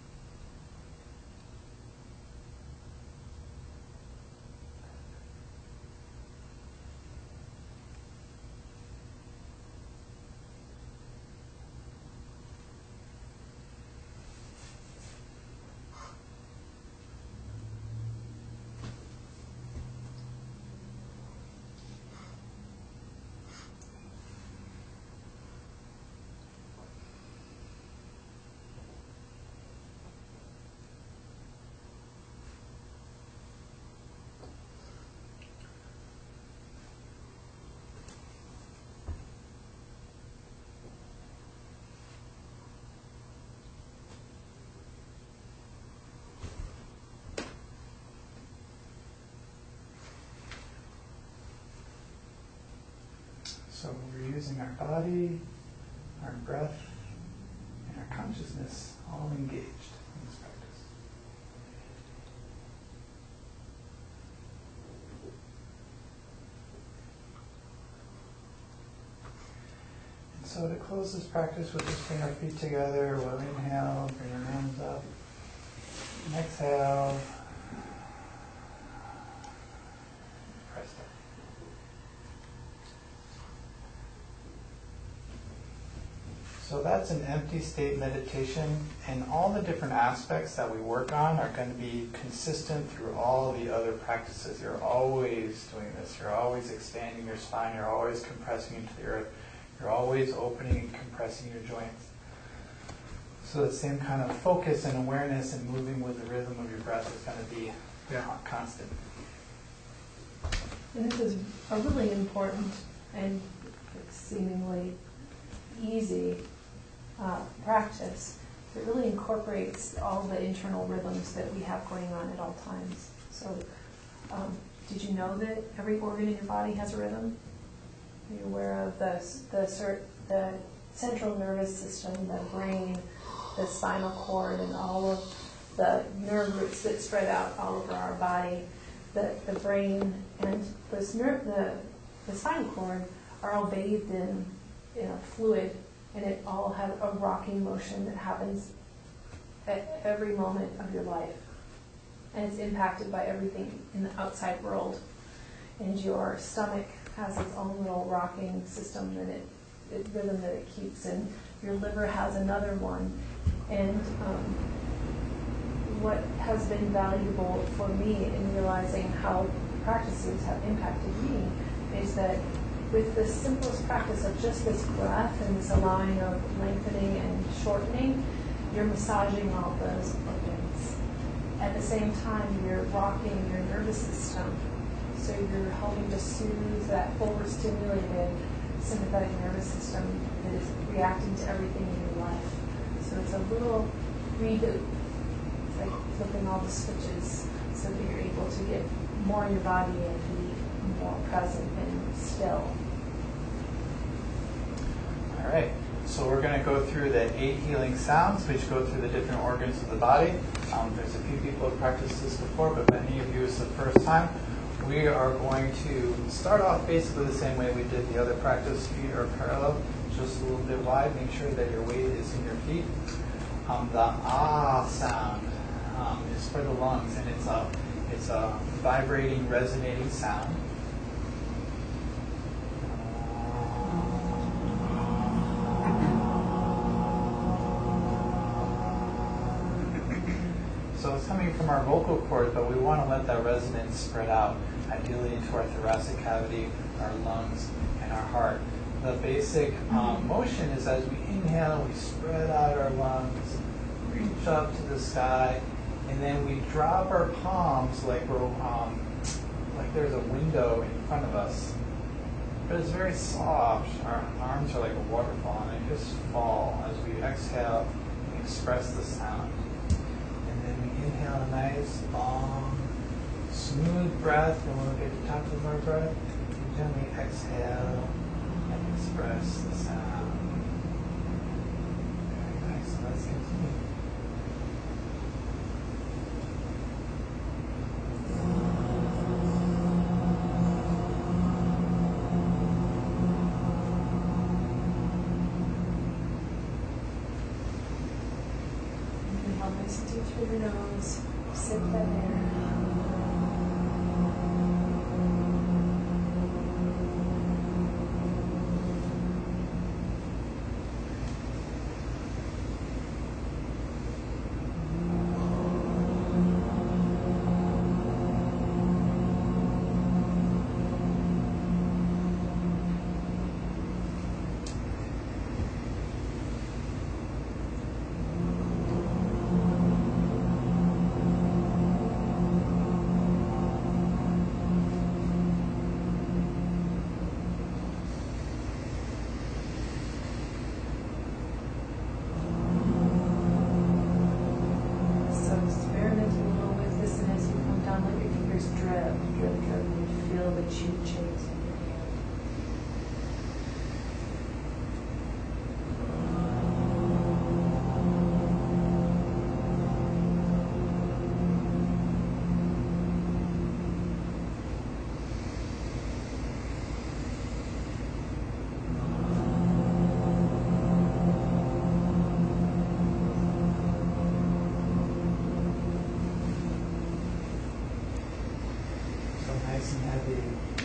So we're using our body, our breath, and our consciousness all engaged in this practice. And so to close this practice, we'll just bring our feet together. We'll inhale, bring our hands up. And exhale. Press down. So that's an empty state meditation, and all the different aspects that we work on are going to be consistent through all the other practices. You're always doing this. You're always expanding your spine. You're always compressing into the earth. You're always opening and compressing your joints. So the same kind of focus and awareness and moving with the rhythm of your breath is going to be yeah. constant. And this is a really important and seemingly easy uh, practice that really incorporates all the internal rhythms that we have going on at all times. So, um, did you know that every organ in your body has a rhythm? Are you aware of the the, cert, the central nervous system, the brain, the spinal cord, and all of the nerve roots that spread out all over our body? The the brain and this nerve, the the spinal cord are all bathed in in a fluid, and it all has a rocking motion that happens at every moment of your life. And it's impacted by everything in the outside world. And your stomach has its own little rocking system that it, it rhythm that it keeps, and your liver has another one. And um, what has been valuable for me in realizing how practices have impacted me is that with the simplest practice of just this breath and this allowing of lengthening and shortening, you're massaging all those organs. At the same time, you're rocking your nervous system. So you're helping to soothe that overstimulated sympathetic nervous system that is reacting to everything in your life. So it's a little reboot. It's like flipping all the switches so that you're able to get more in your body and be more present and still. All right, so we're going to go through the eight healing sounds, which go through the different organs of the body. Um, there's a few people who have practiced this before, but many of you it's the first time. We are going to start off basically the same way we did the other practice. Feet are parallel, just a little bit wide. Make sure that your weight is in your feet. Um, the ah sound um, is for the lungs, and it's a it's a vibrating, resonating sound. So it's coming from our vocal cord, but we want to let that resonance spread out, ideally into our thoracic cavity, our lungs, and our heart. The basic um, motion is as we inhale, we spread out our lungs, reach up to the sky, and then we drop our palms like we're um, like there's a window in front of us. But it's very soft. Our arms are like a waterfall, and they just fall as we exhale and express the sound. Inhale a nice, long, smooth breath, and we'll get to the top of our breath. And gently exhale and express the sound. Very nice. So let's continue. exhale nice and deep through the nose. Sip that air. Nice and heavy.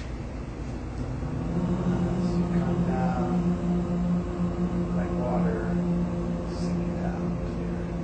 As you come down, like water sinking down to the earth.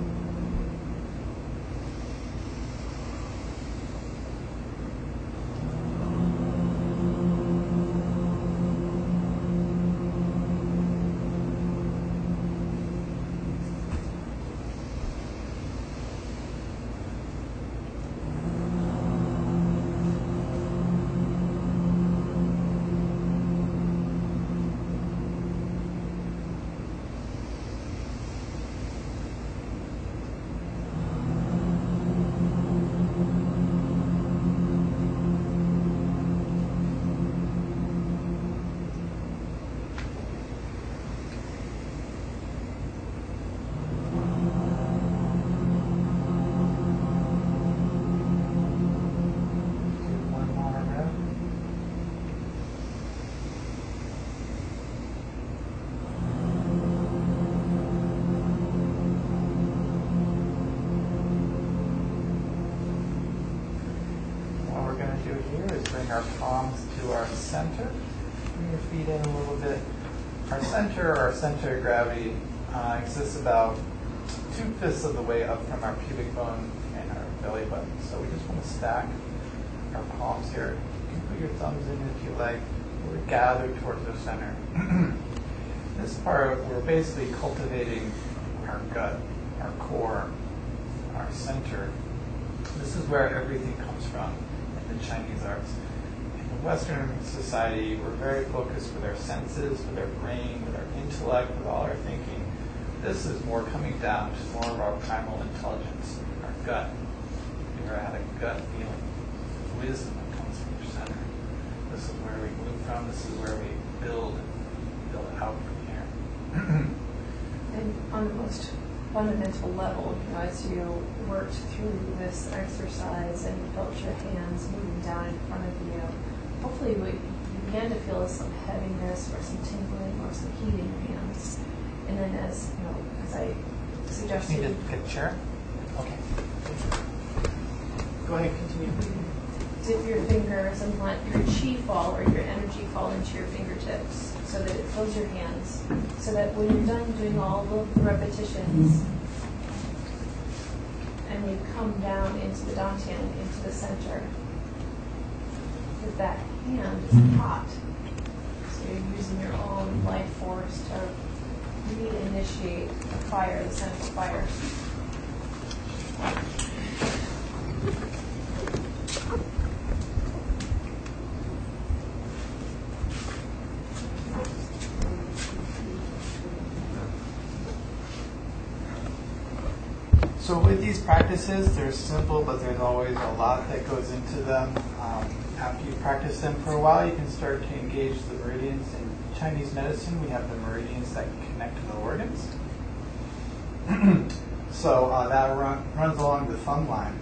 Our palms to our center. Bring your feet in a little bit. Our center, our center of gravity, uh, exists about two-fifths of the way up from our pubic bone and our belly button. So we just want to stack our palms here. You can put your thumbs in if you like. We're gathered towards the center. This part, we're basically cultivating our gut, our core, our center. This is where everything comes from in the Chinese arts. Western society, we're very focused with our senses, with our brain, with our intellect, with all our thinking. This is more coming down to more of our primal intelligence, our gut. You ever had a gut feeling? Wisdom that comes from your center. This is where we move from. This is where we build, build out from here. And on the most fundamental level, you know, as you worked through this exercise and felt your hands moving down in front of you, hopefully you began to feel some heaviness or some tingling or some heat in your hands. And then as, you know, as I suggested... Need to get a chair? Okay. Go ahead, continue. Dip your fingers and let your chi fall or your energy fall into your fingertips so that it fills your hands. So that when you're done doing all of the repetitions and you come down into the dantian, into the center, that that hand is hot. So you're using your own life force to reinitiate the fire, the central fire. So with these practices, they're simple, but there's always a lot that goes into them. Um, after you practice them for a while, you can start to engage the meridians. In Chinese medicine, we have the meridians that connect to the organs. So uh, that run, runs along the thumb line.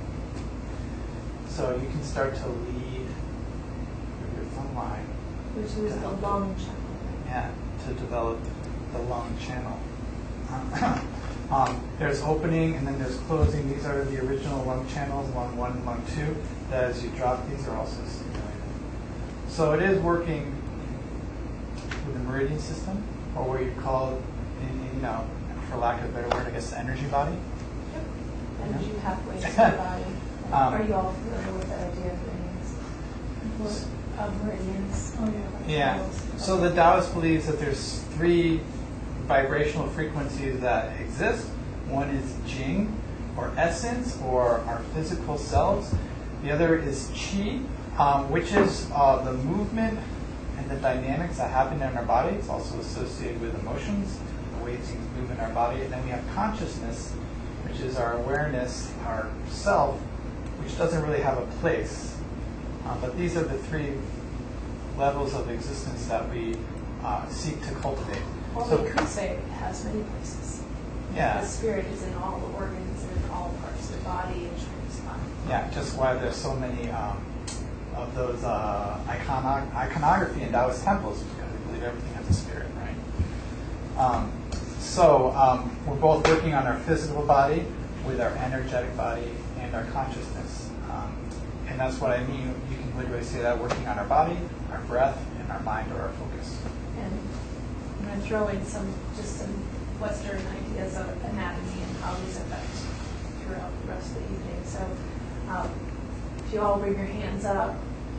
So you can start to lead with your thumb line. Which is the lung channel. Yeah, to develop the lung channel. Um, there's opening and then there's closing. These are the original lung channels, lung one and lung two, that as you drop these are also stimulated. So it is working with the meridian system, or what you call, in, you know, for lack of a better word, I guess, the energy body. Yep. Energy pathways to the body. Um, Are you all familiar with that idea of meridians? Of meridians? Oh, yeah. Yeah. So the Taoist believes that there's three vibrational frequencies that exist. One is Jing, or essence, or our physical selves. The other is Qi, um, which is uh, the movement and the dynamics that happen in our body. It's also associated with emotions, the way things move in our body. And then we have consciousness, which is our awareness, our self, which doesn't really have a place. Uh, but these are the three levels of existence that we uh, seek to cultivate. Well, so, we could say it has many places. Yeah. The spirit is in all the organs and in all parts of the body and shines on. Yeah, just why there's so many um, of those uh, icono- iconography in Taoist temples, because we believe everything has a spirit, right? Um, so um, we're both working on our physical body with our energetic body and our consciousness. Um, and that's what I mean. You can literally say that, working on our body, our breath, and our mind or our focus. And I'm going to throw in some, just some Western ideas of anatomy and how these affect throughout the rest of the evening. So um, if you all bring your hands up,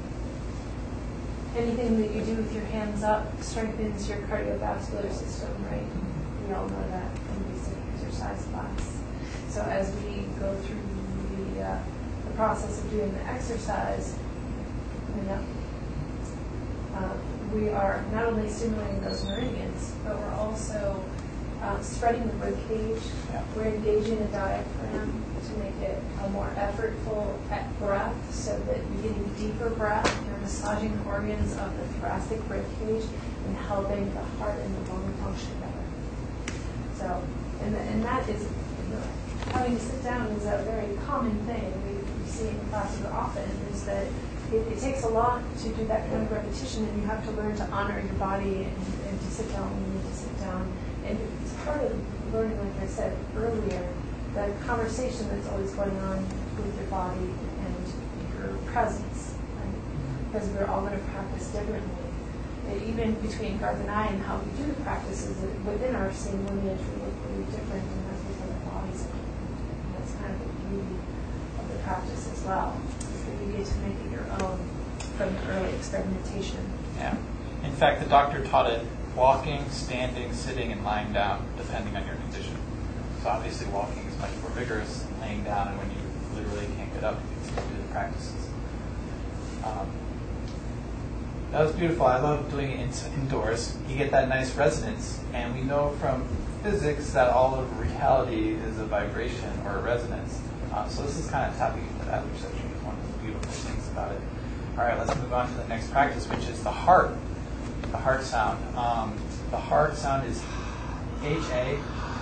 anything that you do with your hands up strengthens your cardiovascular system, right? We all know that in basic exercise class. So as we go through the, uh, the process of doing the exercise, you know, uh, we are not only stimulating those meridians, but we're also um, spreading the rib cage. Yeah. We're engaging the diaphragm to make it a more effortful breath, so that you're getting deeper breath. You're massaging the organs of the thoracic rib cage and helping the heart and the lung function better. So, and, the, and that is, you know, having to sit down is a very common thing we, we see in classes often, is that it, it takes a lot to do that kind of repetition, and you have to learn to honor your body and, and to sit down when you need to sit down. And it's part of learning, like I said earlier, the conversation that's always going on with your body and your presence. Right? Because we're all going to practice differently. And even between Garth and I and how we do the practices within our same lineage, we look really different, and that's because our bodies are different. And that's kind of the beauty of the practice as well, is that you get to make it your own from the early experimentation. Yeah. In fact, the doctor taught it walking, standing, sitting, and lying down, depending on your condition. So obviously walking is much more vigorous than laying down, and when you literally can't get up, you can still do the practices. Um, that was beautiful. I love doing it in, indoors. You get that nice resonance, and we know from physics that all of reality is a vibration or a resonance. Uh, so this is kind of tapping into that, which I think is one of the beautiful things about it. All right, let's move on to the next practice, which is the heart. The heart sound. Um, the heart sound is H A.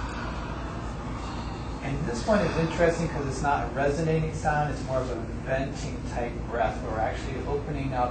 And this one is interesting because it's not a resonating sound. It's more of a venting type breath, where we're actually opening up.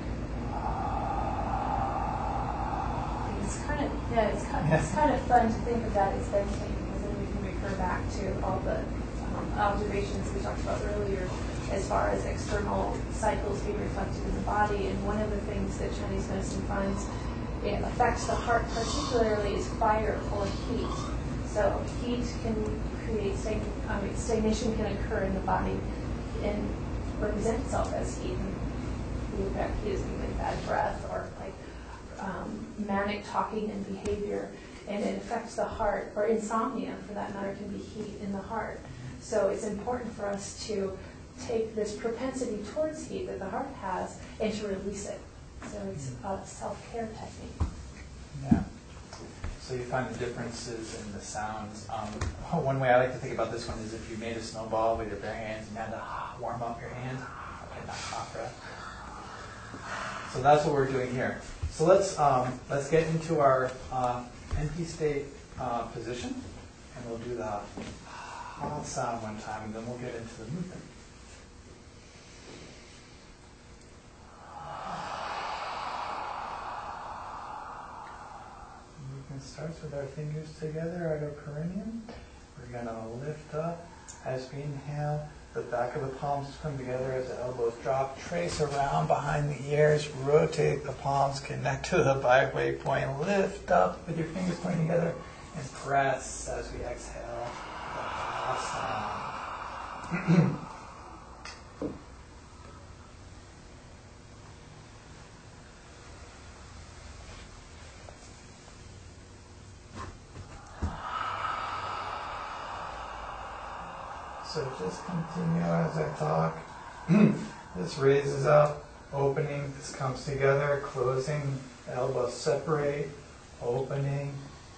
It's kind of yeah. It's kind, it's kind of fun to think of that as venting, because then we can refer back to all the um, observations we talked about earlier, as far as external cycles being reflected in the body. And one of the things that Chinese medicine finds it affects the heart particularly is fire or heat. So heat can create stagn- I mean, stagnation can occur in the body and represent itself as heat. And the effect is like bad breath or like um, manic talking and behavior, and it affects the heart. Or insomnia, for that matter, can be heat in the heart. So it's important for us to take this propensity towards heat that the heart has and to release it. So it's a self-care technique. Yeah. So you find the differences in the sounds. Um, one way I like to think about this one is if you made a snowball with your bare hands and you had to ah, warm up your hands, okay, not hot breath. So that's what we're doing here. So let's um, let's get into our uh, empty state uh, position, and we'll do the hot sound one time, and then we'll get into the movement. Movement starts with our fingers together at our perineum, We're going to lift up as we inhale. The back of the palms come together as the elbows drop. Trace around behind the ears. Rotate the palms. Connect to the byway point. Lift up with your fingers pointing together. And press as we exhale. Awesome. So just continue as I talk. This raises up, opening, this comes together, closing, elbows separate, opening.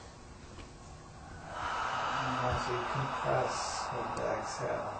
And as we compress with the exhale.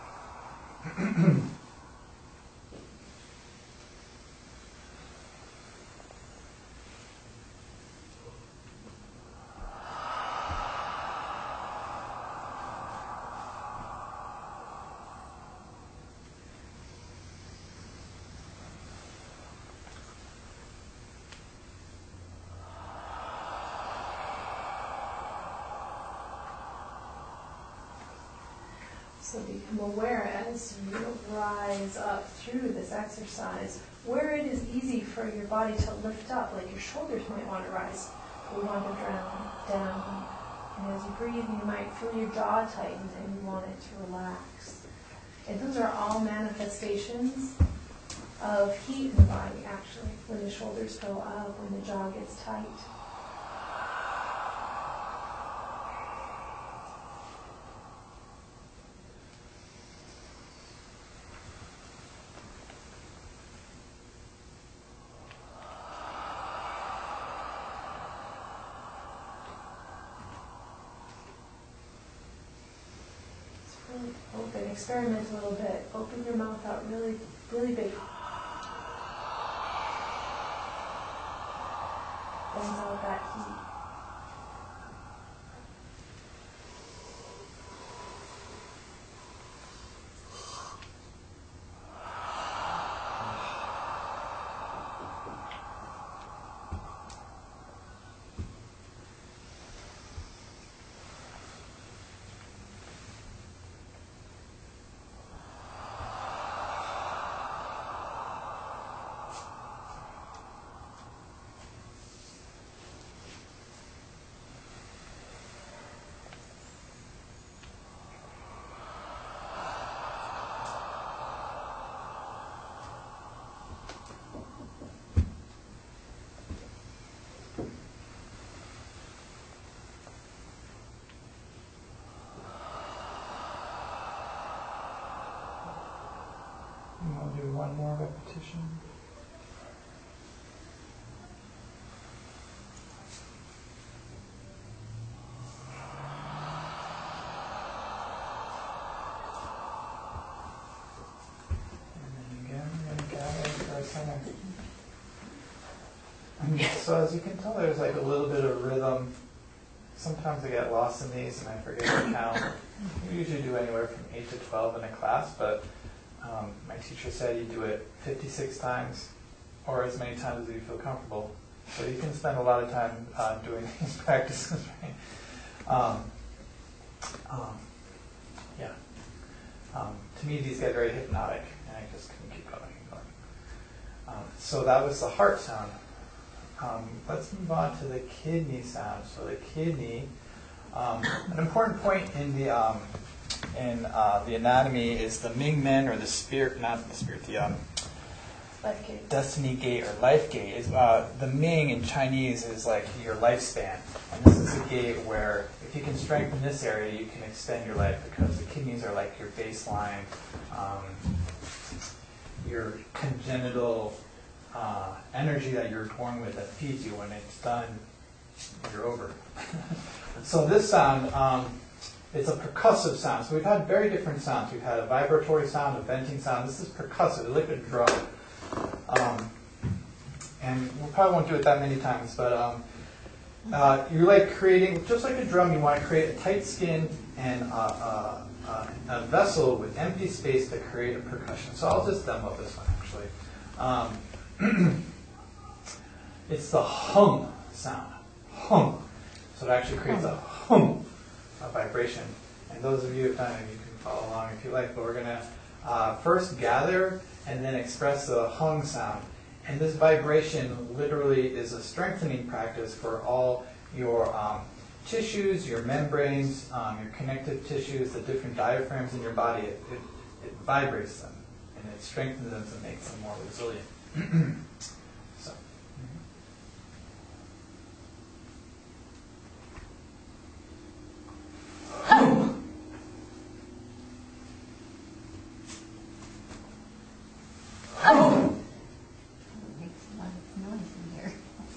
So become aware as you rise up through this exercise, where it is easy for your body to lift up, like your shoulders might want to rise, you want to drown down. And as you breathe, you might feel your jaw tighten and you want it to relax. And those are all manifestations of heat in the body, actually, when the shoulders go up, when the jaw gets tight. Open, experiment a little bit. Open your mouth out really, really big. Brings out that heat. I'll do one more repetition. And then again, we're going to gather into our center. And so as you can tell, there's like a little bit of rhythm. Sometimes I get lost in these and I forget to count. We usually do anywhere from eight to twelve in a class, but Um, my teacher said you do it fifty-six times or as many times as you feel comfortable. So you can spend a lot of time uh, doing these practices, right? Um, um, yeah. Um, to me, these get very hypnotic, and I just couldn't keep going and going. Um, so that was the heart sound. Um, let's move on to the kidney sound. So the kidney, um, an important point in the um, in uh, the anatomy is the Ming Men, or the spirit, not the spirit, the um, Life gate. destiny gate or life gate. Is uh, the Ming in Chinese is like your lifespan, and this is a gate where if you can strengthen this area, you can extend your life, because the kidneys are like your baseline, um, your congenital uh, energy that you're born with that feeds you. When it's done, you're over. So this sound. Um, It's a percussive sound. So we've had very different sounds. We've had a vibratory sound, a venting sound. This is percussive, like a drum. Um, and we probably won't do it that many times, but um, uh, you're like creating, just like a drum, you want to create a tight skin and a, a, a, a vessel with empty space to create a percussion. So I'll just demo this one, actually. Um, it's the hum sound. Hum. So it actually creates a hum. A vibration, and and those of you who've done it, you can follow along if you like, but we're going to uh, first gather and then express the hung sound. And this vibration literally is a strengthening practice for all your um, tissues, your membranes, um, your connective tissues, the different diaphragms in your body. It, it, it vibrates them, and it strengthens them to make them more resilient. so. Makes a lot of noise in here.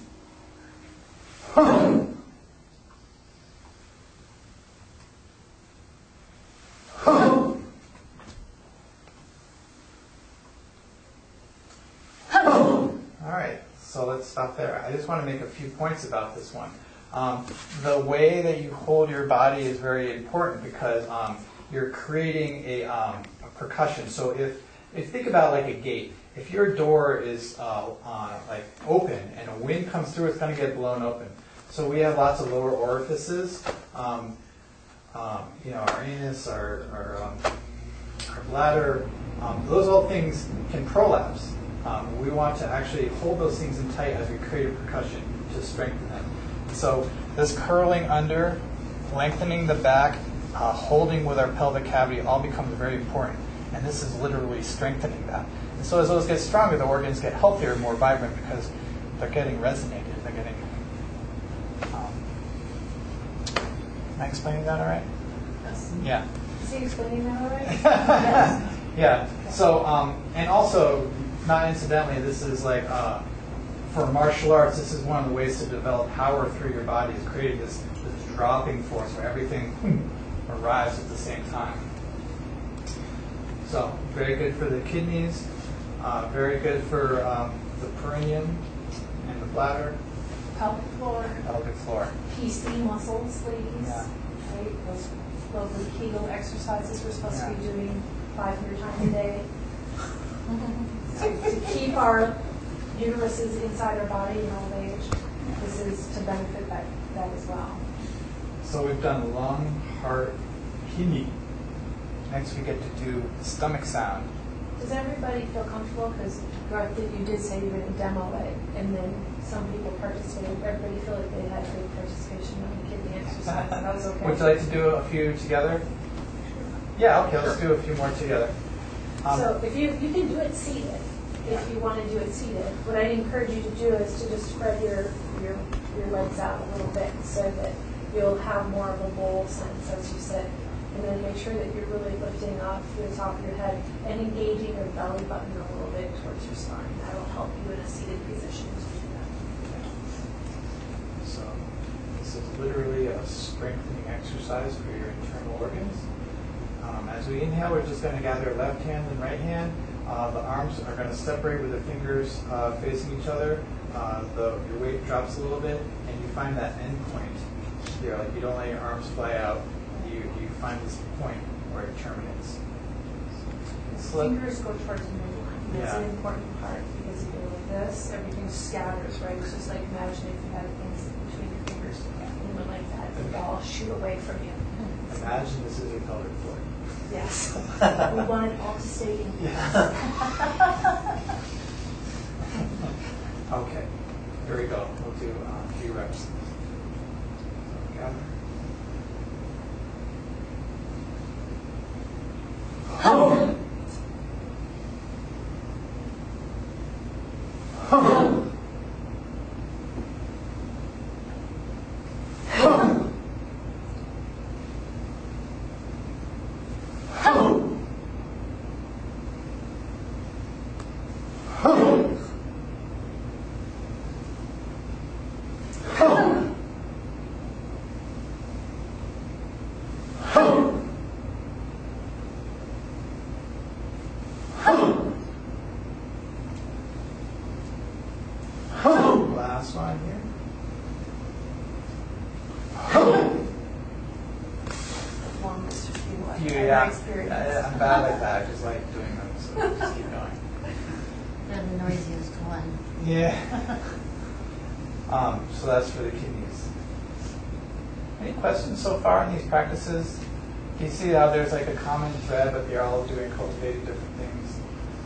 All right, so let's stop there. I just want to make a few points about this one. Um, the way that you hold your body is very important because um, you're creating a, um, a percussion. So if, if you think about like a gate, if your door is uh, uh, like open and a wind comes through, it's going to get blown open. So we have lots of lower orifices. Um, um, you know, our anus, our our, um, our bladder. Um, those all things can prolapse. Um, we want to actually hold those things in tight as we create a percussion to strengthen them. So this curling under, lengthening the back, uh, holding with our pelvic cavity all becomes very important. And this is literally strengthening that. And so as those get stronger, the organs get healthier and more vibrant because they're getting resonated. They're getting. Um, am I explaining that all right? Yes. Yeah. Is he explaining that all right? Yes. Yeah. So, um, and also, not incidentally, this is like, uh, for martial arts, this is one of the ways to develop power through your body, is creating this, this dropping force where everything arrives at the same time. So, very good for the kidneys, uh, very good for um, the perineum and the bladder, Pelvic floor, pelvic floor. P C muscles, ladies. Yeah. Right? Those lovely Kegel exercises we're supposed Yeah. to be doing five hundred times a day. to, to keep our uteruses inside our body in old age. This is to benefit that, that as well. So we've done lung, heart, kidney. Next we get to do stomach sound. Does everybody feel comfortable? Because Garth, you did say you were going to demo it, and then some people participated. Everybody feel like they had good participation on the kidney exercise. That was okay. Would you like to do a few together? Yeah, okay, let's do a few more together. Um, So if you you can do it seated, if you want to do it seated. What I'd encourage you to do is to just spread your your your legs out a little bit so that you'll have more of a bowl sense as you sit. And then make sure that you're really lifting up through the top of your head and engaging your belly button a little bit towards your spine. That'll help you in a seated position to do that. So this is literally a strengthening exercise for your internal organs. Um, as we inhale, we're just going to gather left hand and right hand. Uh, the arms are going to separate with the fingers uh, facing each other. Uh, the, your weight drops a little bit, and you find that end point here. Like you don't let your arms fly out. You you find this point where it terminates. So let- Fingers go towards the midline. That's Yeah. an important part because if you go like this, everything scatters, right? It's just like imagine if you had things between your fingers and you went like that, it would all shoot away from you. Imagine this is your pelvic floor. Yes. We want it all to stay in place. Okay, here we go. We'll do uh, a few reps. So, gather. Last one here. Longest few I've You, ever yeah, experienced. I, I'm bad like that. I just like doing them, so just keep going. They're the noisiest one. Yeah. Um, so that's for the kidneys. Any questions so far on these practices? you see how there's like a common thread, but they're all doing cultivating different things.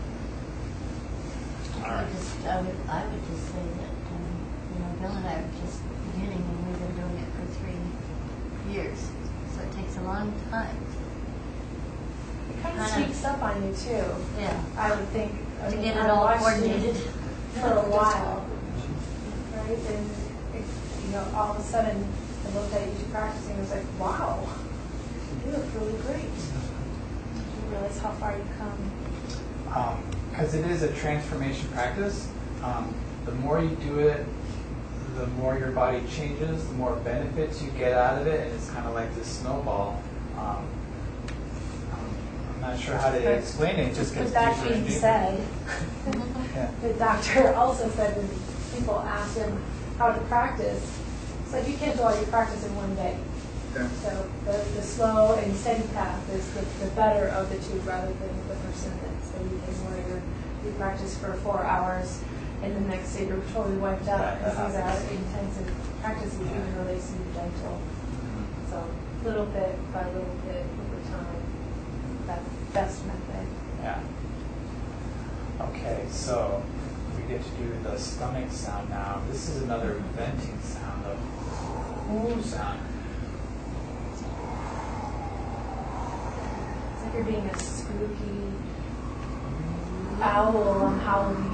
All I right. would just, I would, I would just say that, um, you know, Bill and I are just beginning, and we've been doing it for three years, so it takes a long time. It kind of Kinda- sneaks up on you too. Yeah. I would think. I To mean, get it I all watched coordinated. for a while, right? And it, you know, all of a sudden, I looked at you practicing. I was like, wow, you look really great. You realize how far you've come. Because it is a transformation practice. Um, the more you do it, the more your body changes, the more benefits you get out of it, and it's kind of like this snowball. Um, um, I'm not sure how to But- explain it. It just gets With that deeper and being deeper. said, Yeah. the doctor also said when people asked him how to practice, it's like you can't do all your practice in one day. Yeah. So the, the slow and steady path is the, the better of the two rather than the person that's the weekend where you're, you practice for four hours and the next day you're totally wiped out Right, that because these are happens. intensive practices Yeah. even though they seem gentle. So little bit by little bit over time, that's the best method. Yeah. Okay, so we get to do the stomach sound now. This is another venting sound, the whoo sound. It's like you're being a spooky owl on Halloween.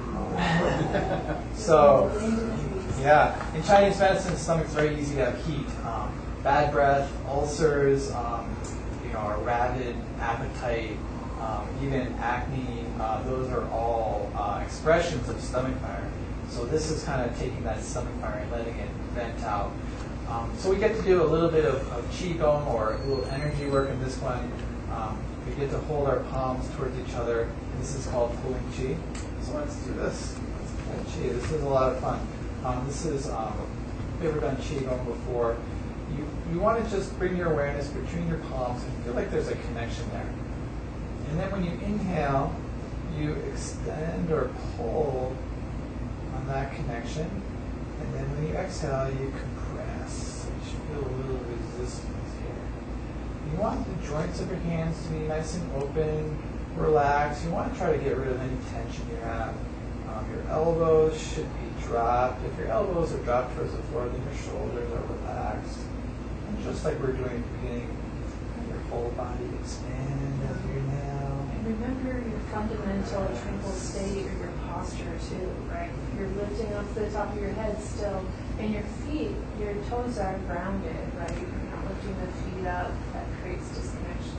So, Into the trees. yeah, in Chinese medicine, the stomach's very easy to have heat. Um, bad breath, ulcers, um, you know, a rabid appetite, um, even acne, uh, those are all uh, expressions of stomach fire. So this is kind of taking that stomach fire and letting it vent out. Um, so we get to do a little bit of, of Qigong or a little energy work in this one. Um, we get to hold our palms towards each other. And this is called pulling Qi. So let's do this. Let's pull Qi. This is a lot of fun. Um, this is, um, if you've ever done Qigong before, you, you want to just bring your awareness between your palms and feel like there's a connection there. And then when you inhale, you extend or pull on that connection. And then when you exhale, you compress. You should feel a little resistance here. You want the joints of your hands to be nice and open, relaxed. You want to try to get rid of any tension you have. Um, your elbows should be dropped. If your elbows are dropped towards the floor, then your shoulders are relaxed. And just like we're doing at the beginning, your whole body expand as you inhale. And remember your fundamental tranquil state or your posture too, right? You're lifting off the top of your head still, and your feet, your toes are grounded, right? You're not lifting the feet up. That creates disconnection.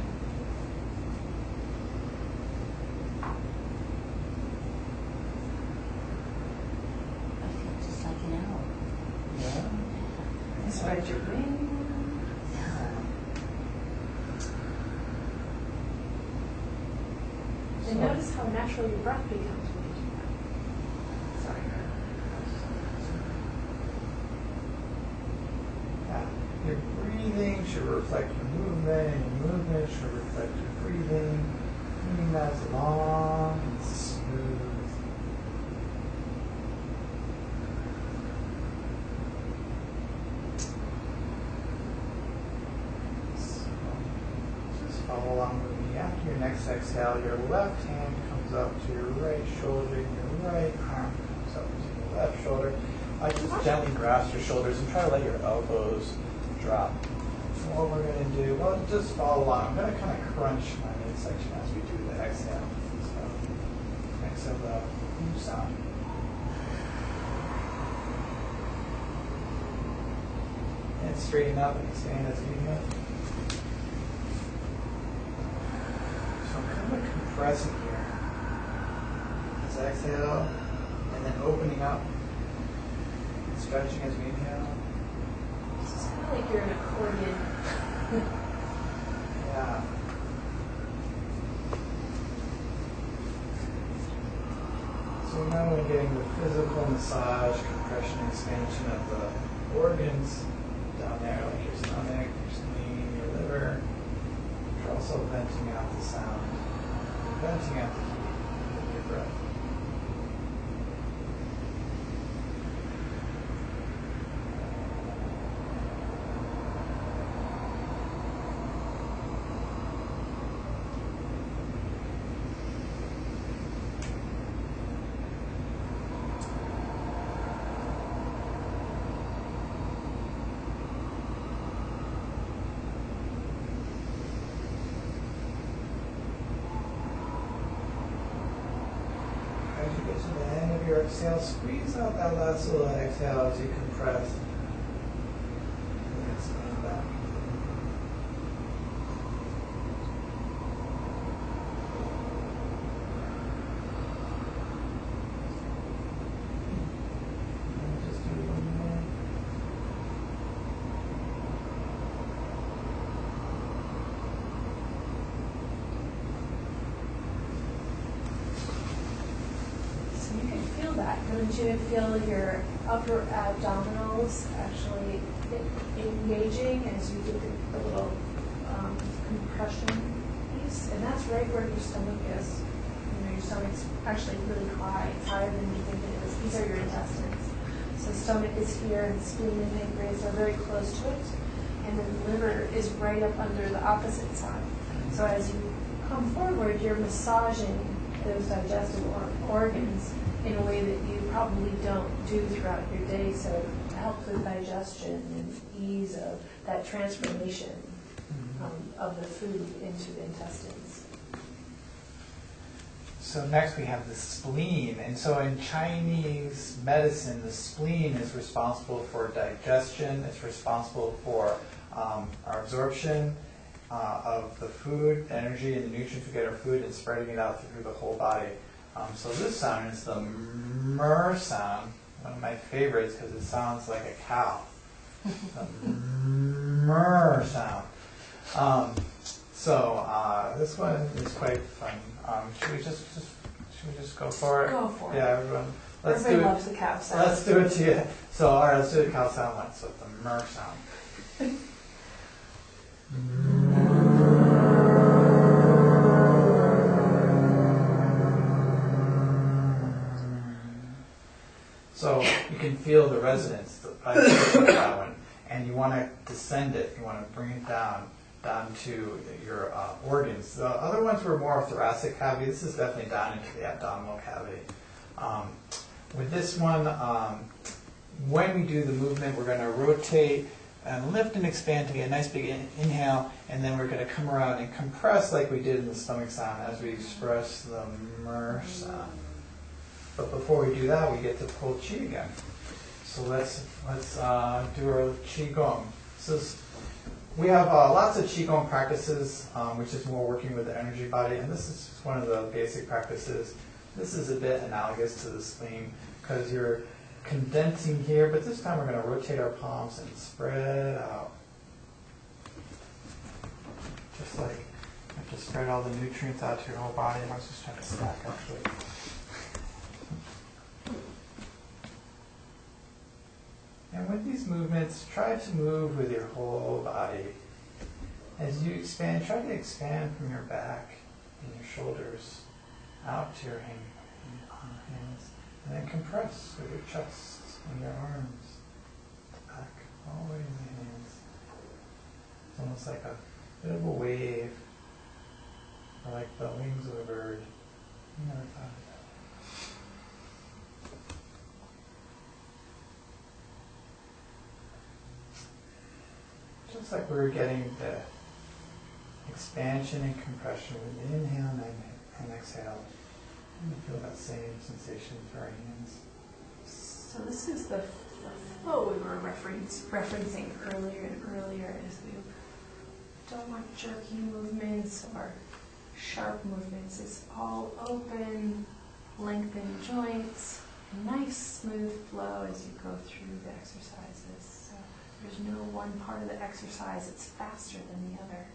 I feel just like an owl. Yeah. Spread your wings. And notice how natural your breath becomes when you do that. Sorry. Yeah. Your breathing should reflect your movement, and your movement should reflect your breathing. Keeping that as long and smooth. So, just follow along with me. After your next exhale, your left hand comes up to your right shoulder, and your right arm comes up to your left shoulder. Uh, just gently grasp your shoulders and try to let your elbows drop. And what we're going to do, well, just follow along. I'm going to kind of crunch my midsection as we do the exhale. So, exhale the whoo sound. And straighten up and expand as we inhale. So I'm kind of compressing here. Let's exhale, and then opening up. Stretching as we inhale. It's just kind of like you're an accordion. Yeah. So we're not only getting the physical massage, compression, expansion of the organs down there, like your stomach, your spleen, your liver. You're also venting out the sound, venting out the heat with your breath. your exhale, squeeze out that last little exhale as you compress. And expand back. And just do one more. So you can feel that. Don't you feel your upper abdominals actually engaging as you do the little um, compression piece? And that's right where your stomach is. You know, your stomach's actually really high. It's higher than you think it is. These are your intestines. So stomach is here, and spleen and pancreas are very close to it. And then the liver is right up under the opposite side. So as you come forward, you're massaging those digestive or- organs in a way that you probably don't do throughout your day, so it helps with digestion and ease of that transformation um, of the food into the intestines. So next we have the spleen. And so in Chinese medicine, the spleen is responsible for digestion. It's responsible for um, our absorption uh, of the food, the energy and the nutrients we get our food, and spreading it out through the whole body. Um, so this sound is the mer sound, one of my favorites because it sounds like a cow. The mer sound. Um, so uh, this one is quite fun. Um, should we just, just should we just go for it? Go for it. Yeah, everyone. Let's Everybody do loves the cow it. sound. Let's do it to you. So all right, let's do the cow sound once with the mer sound. So you can feel the resonance of that one, and you want to descend it. You want to bring it down, down to your uh, organs. The other ones were more thoracic cavity. This is definitely down into the abdominal cavity. Um, with this one, um, when we do the movement, we're going to rotate and lift and expand to get a nice big in- inhale, and then we're going to come around and compress like we did in the stomach sound as we express the mer sound. But before we do that, we get to pull qi again. So let's let's uh, do our qigong. So we have uh, lots of qigong practices, um, which is more working with the energy body, and this is just one of the basic practices. This is a bit analogous to the spleen because you're condensing here, but this time we're going to rotate our palms and spread out. Just like you have to spread all the nutrients out to your whole body. I was just trying to stack actually. And with these movements, try to move with your whole body. As you expand, try to expand from your back and your shoulders out to your hand, hands, and then compress with your chest and your arms, back, all the way to the hands. It's almost like a bit of a wave, or like the wings of a bird. You never thought of that. Just like we were getting the expansion and compression with the inhale and, and exhale. And you feel that same sensation through our hands. So this is the, the flow we were reference, referencing earlier and earlier as we don't want jerky movements or sharp movements. It's all open, lengthened joints, nice smooth flow as you go through the exercises. So there's no one part of the exercise that's faster than the other.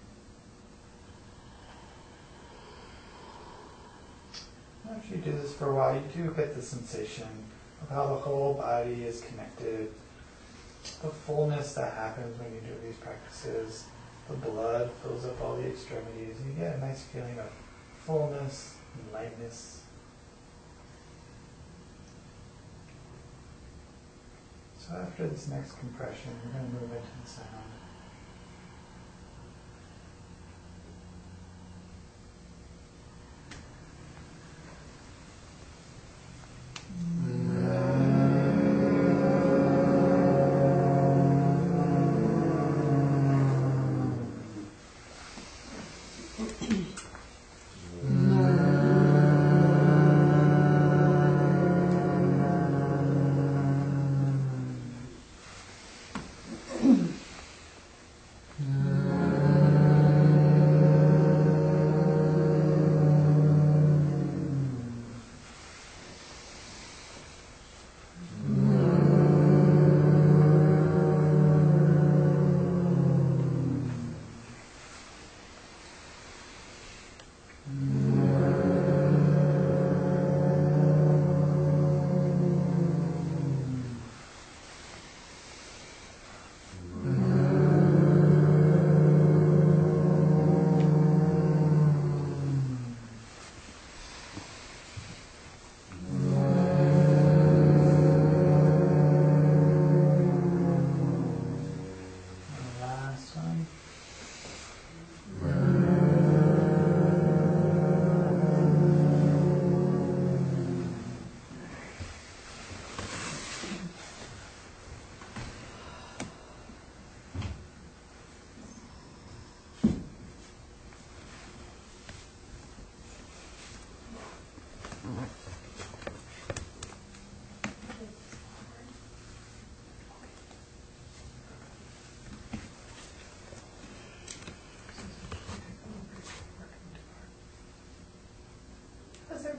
After you do this for a while, you do get the sensation of how the whole body is connected, the fullness that happens when you do these practices. The blood fills up all the extremities, and you get a nice feeling of fullness and lightness. So after this next compression, we're going to move into the sound.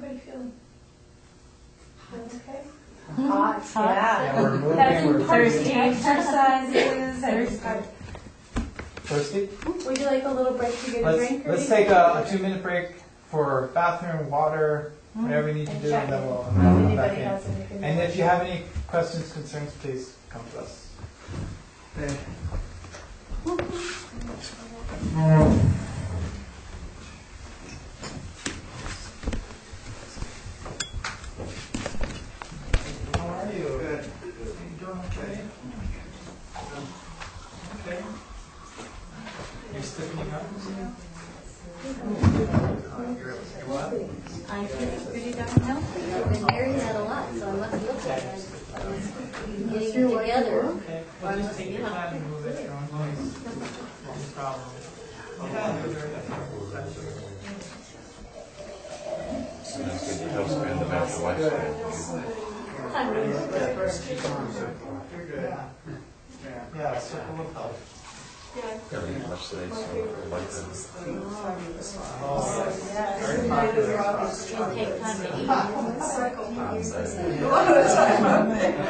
everybody feeling? Okay. Hot, yeah. Yeah, we're moving. That's We're Thirsty thirsty. exercises. and- Thirsty? Would you like a little break to get a Let's, drink? or let's anything? take a, a two minute break for bathroom, water, whatever we need to And do, check and then we'll if come back anybody in. has anything. And if you have any questions, concerns, please come to us. Okay. How are you? Good. You doing okay? Okay. You're stiffening up? You're, you're what? I feel pretty darn healthy. I've been hearing that a lot, so I must look at it. I'm getting it together. Okay. Well, just take your time and move at your own pace. No problem. Helps expand the natural lifespan. You're good. Yeah, circle of health. Everything much today, so I like that. Oh, very popular. It'll take time to eat. A lot of the time I'm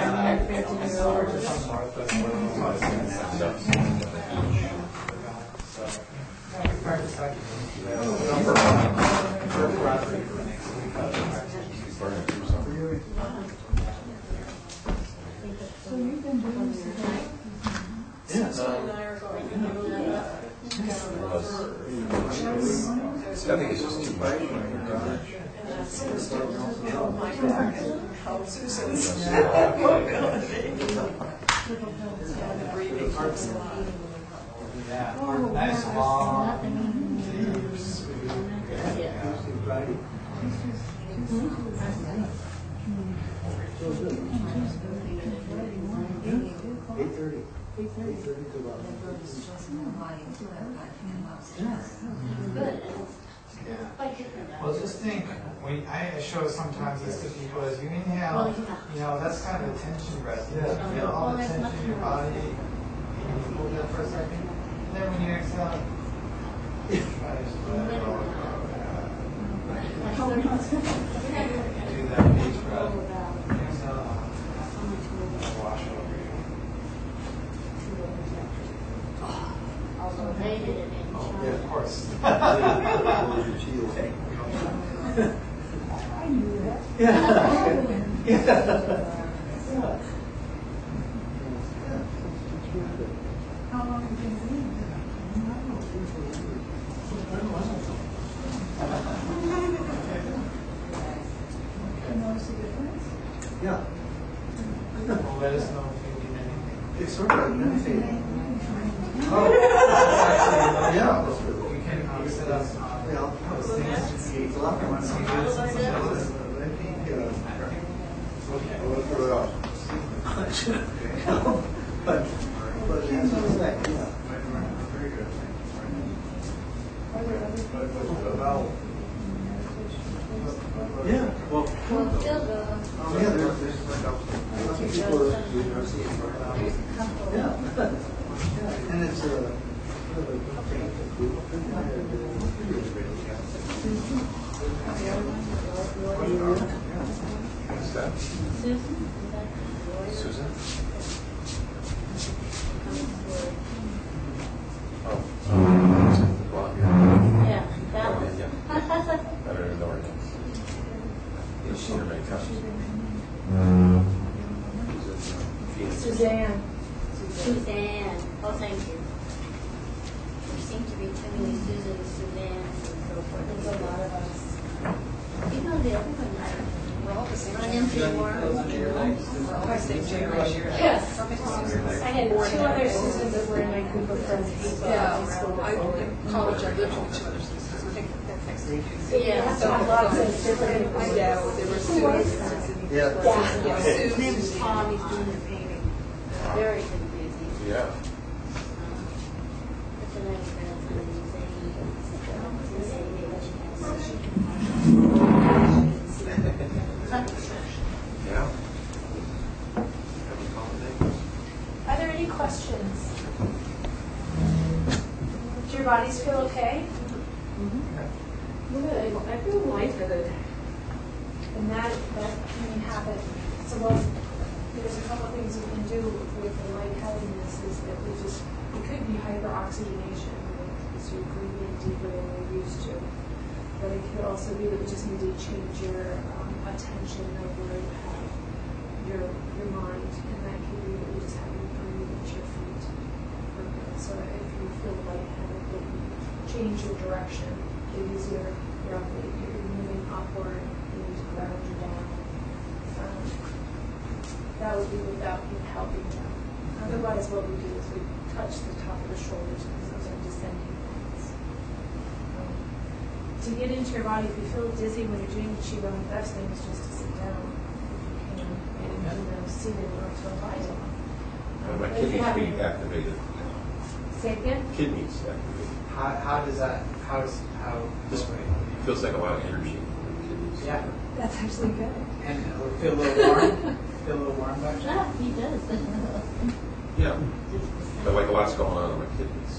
Burning through something. I think it's just too much. Too much. Yeah, nice long, deep, sweet. Eight thirty. Eight thirty to about. Good. Well, just think, when I show sometimes this to people, as you inhale, you know, that's kind of a tension breath. You know, feel all the tension in your body, and you hold that for a second, and then when you exhale, try to just let it go. Do that deep breath. Exhale, wash over you. Also hated it in Yeah, of course. I knew that. Yeah. Yeah. How long have you been doing You notice a difference? Yeah. Well, let us know if you need anything. It's sort of like meditating. Oh, that's actually, Yeah. you can um, set up um, Yeah. those things. It's a lot more. So you do this and some of those. I think, uh, but, but it's just like, yeah. Very good. Yeah, well, Well, still go. yeah, there's, there's like a, I think people are, yeah. Yeah, and it's a, What's that? Susan? Susan? Oh. Um, the blonde girl. Yeah, that one. Yeah. I don't even know her name. You'll see her make cups. Suzanne. Suzanne. Oh, thank you. There seem to be too many Susans, Suzannes, and so forth. There's a lot of us. You know the other one, We're all the same run into more. We're all the same generation. Yes. I had two other Susans that were in my group of friends. Yeah, I, in college, I lived with two other sisters. I think that's next to you. Yeah. So Lots of different. yeah, there were Susan. yeah. Yeah, His name is Susan. Tom, he's doing the painting. Very confusing. Yeah. It's a nice grandson, he's Yeah. Have you called it? Are there any questions? Do your bodies feel okay? Good. I feel lighter. And that, that can happen. So well, there's a couple of things we can do with the lightheadedness is that we just, it could be hyperoxygenation, because you're breathing deeper than you're used to. But it could also be that we just need to change your um, attention of where you have your, your mind, and that could be that we just have you breathe at your feet. Okay. So if you feel lightheaded, then you change your direction. It is your, your you're moving upward, you need to ground you down. Um, that would be without you helping them. Otherwise, what we do is we touch the top of the shoulders because those are descending points. Um, to get into your body, if you feel dizzy when you're doing Qigong, the best thing is just to sit down if you can, and you know, seated or to a lie down. And my But if you kidneys have- being activated. Say it again? Kidneys activated. How, how does that, how does, how? Just feels like a lot of energy in the kidneys. Yeah. That's actually good. And it would feel a little warm, feel a little warm back there? Yeah, he does. Yeah. But like a lot's going on in my kidneys.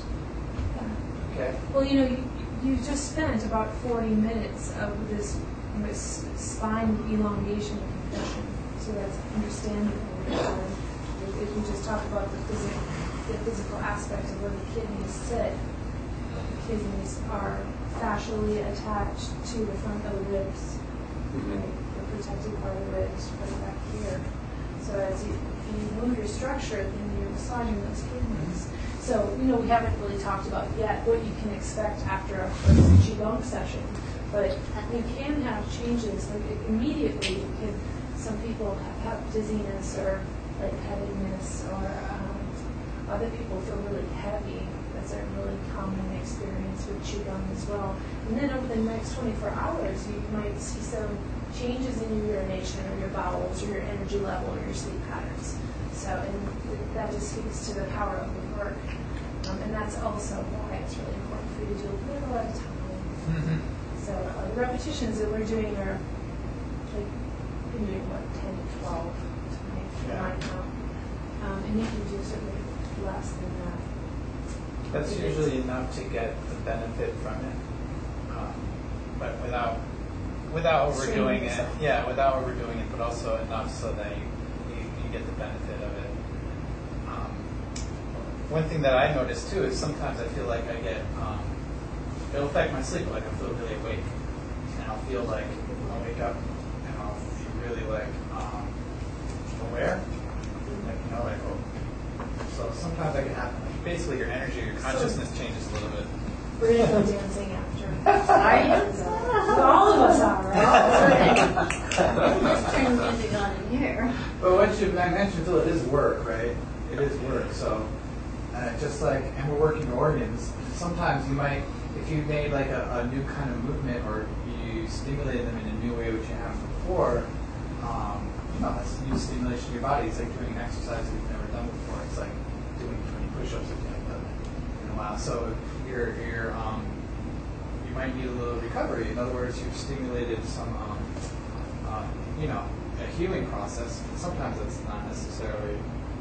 Okay. Well, you know, you, you just spent about forty minutes of this, this spine elongation and compression, so that's understandable. Um, if, if we just talk about the, physic, the physical aspect of where the kidneys sit, the kidneys are fascially attached to the front of the ribs. Mm-hmm. Right? They're protected by the ribs right back here. So as you, if you move your structure, then you're massaging those kidneys. So, you know, we haven't really talked about yet what you can expect after a first Qigong session, but you can have changes, like immediately, you can, some people have dizziness or lightheadedness, or um, other people feel really heavy. That's a really common experience with Qigong as well. And then over the next twenty-four hours, you might see some changes in your urination or your bowels or your energy level or your sleep patterns. So, and that just speaks to the power of the work. Um, and that's also why it's really important for you to do a little at a time. Mm-hmm. So uh, the repetitions that we're doing are like, you're doing what, ten to twelve tonight, Yeah. nine now. Um, and you can do certainly less than that. That's usually enough to get the benefit from it, um, but without without overdoing Straining it. yourself. Yeah, without overdoing it, but also enough so that you, you, you get the benefit of it. Um, one thing that I notice too is sometimes I feel like I get um, it'll affect my sleep. Like I feel really awake, and I'll feel like I'll wake up and I'll be really like um, aware, like you know, like oh. So sometimes that can happen. Like basically, your energy, your consciousness changes a little bit. We're going to go dancing after. Are you? All of us are, right? Let's turn music on in here. But what you I mentioned, Phil, it is work, right? It is work. So, uh, just like, and we're working organs. Sometimes you might, if you made like a, a new kind of movement, or you stimulated them in a new way which you haven't before, um, you know, that's new stimulation of your body. It's like doing an exercise that you've never done before. It's like doing twenty push-ups if you haven't done it in a while. So you're, you're, um, you might need a little recovery. In other words, you've stimulated some, um, uh, you know, a healing process. And sometimes it's not necessarily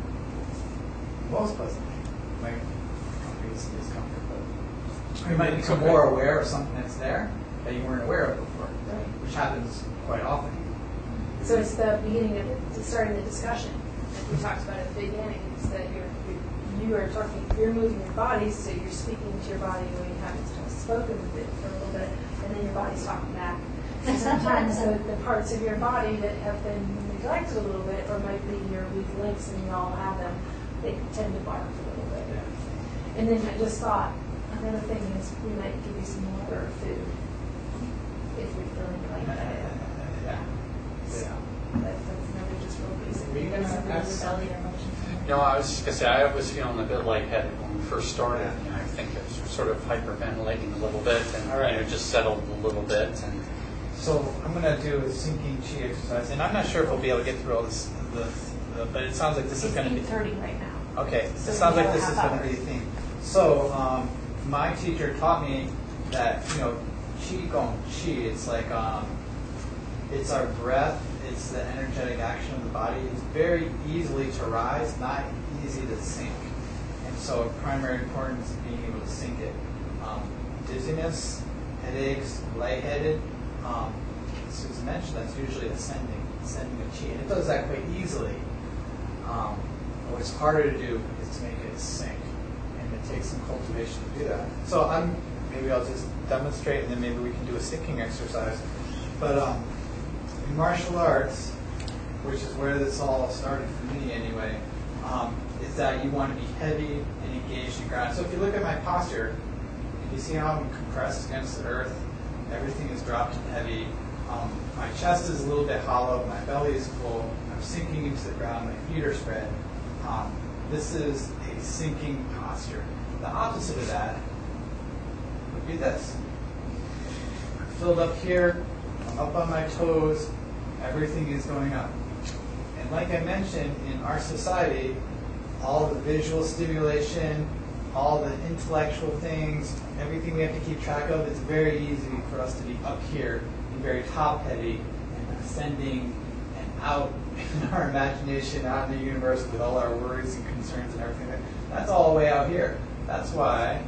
the most pleasant. It might create some discomfort, but you might become more aware of something that's there that you weren't aware of before, Right. which happens quite often. So it's the beginning of the, starting the discussion. Like we talked about at the beginning, is that you're, you're, you are talking, you're moving your body, so you're speaking to your body when you haven't spoken with it for a little bit, and then your body's talking back. And sometimes the, the parts of your body that have been neglected a little bit, or might be your weak links, and we all have them, they tend to bark a little bit. Yeah. And then I just thought, another thing is we might give you some more food if you're feeling like that. Yeah. So that, that's another just real basic. Were you gonna something ask with something? belly or motion. No, I was just going to say, I was feeling a bit lightheaded when we first started. You know, I think I was sort of hyperventilating a little bit, and All right. you know, just settled a little bit. And So I'm going to do a sinking chi exercise, and I'm not sure if we'll be able to get through all this, the, the, but it sounds like this is going to be. It's eight thirty right now. Okay, it So sounds we like have a this is half going to hour. be a theme. So um, my teacher taught me that, you know, qi gong qi. It's like um, it's our breath. It's the energetic action of the body. It's very easily to rise, not easy to sink. And so, of primary importance is being able to sink it. Um, dizziness, headaches, lightheaded. Um, Susan mentioned, that's usually ascending, ascending a chi. And it does that quite easily. Um, what's harder to do is to make it sink. And it takes some cultivation to do that. So I'm maybe I'll just demonstrate, and then maybe we can do a sinking exercise. But um, in martial arts, which is where this all started for me anyway, um, is that you want to be heavy and engaged in ground. So if you look at my posture, you see how I'm compressed against the earth. Everything is dropped and heavy. Um, my chest is a little bit hollow. My belly is full. I'm sinking into the ground. My feet are spread. Um, this is a sinking posture. The opposite of that would be this. I'm filled up here. I'm up on my toes. Everything is going up. And like I mentioned, in our society, all the visual stimulation, all the intellectual things, everything we have to keep track of, it's very easy for us to be up here and very top-heavy and ascending and out in our imagination, out in the universe with all our worries and concerns and everything. That's all the way out here. That's why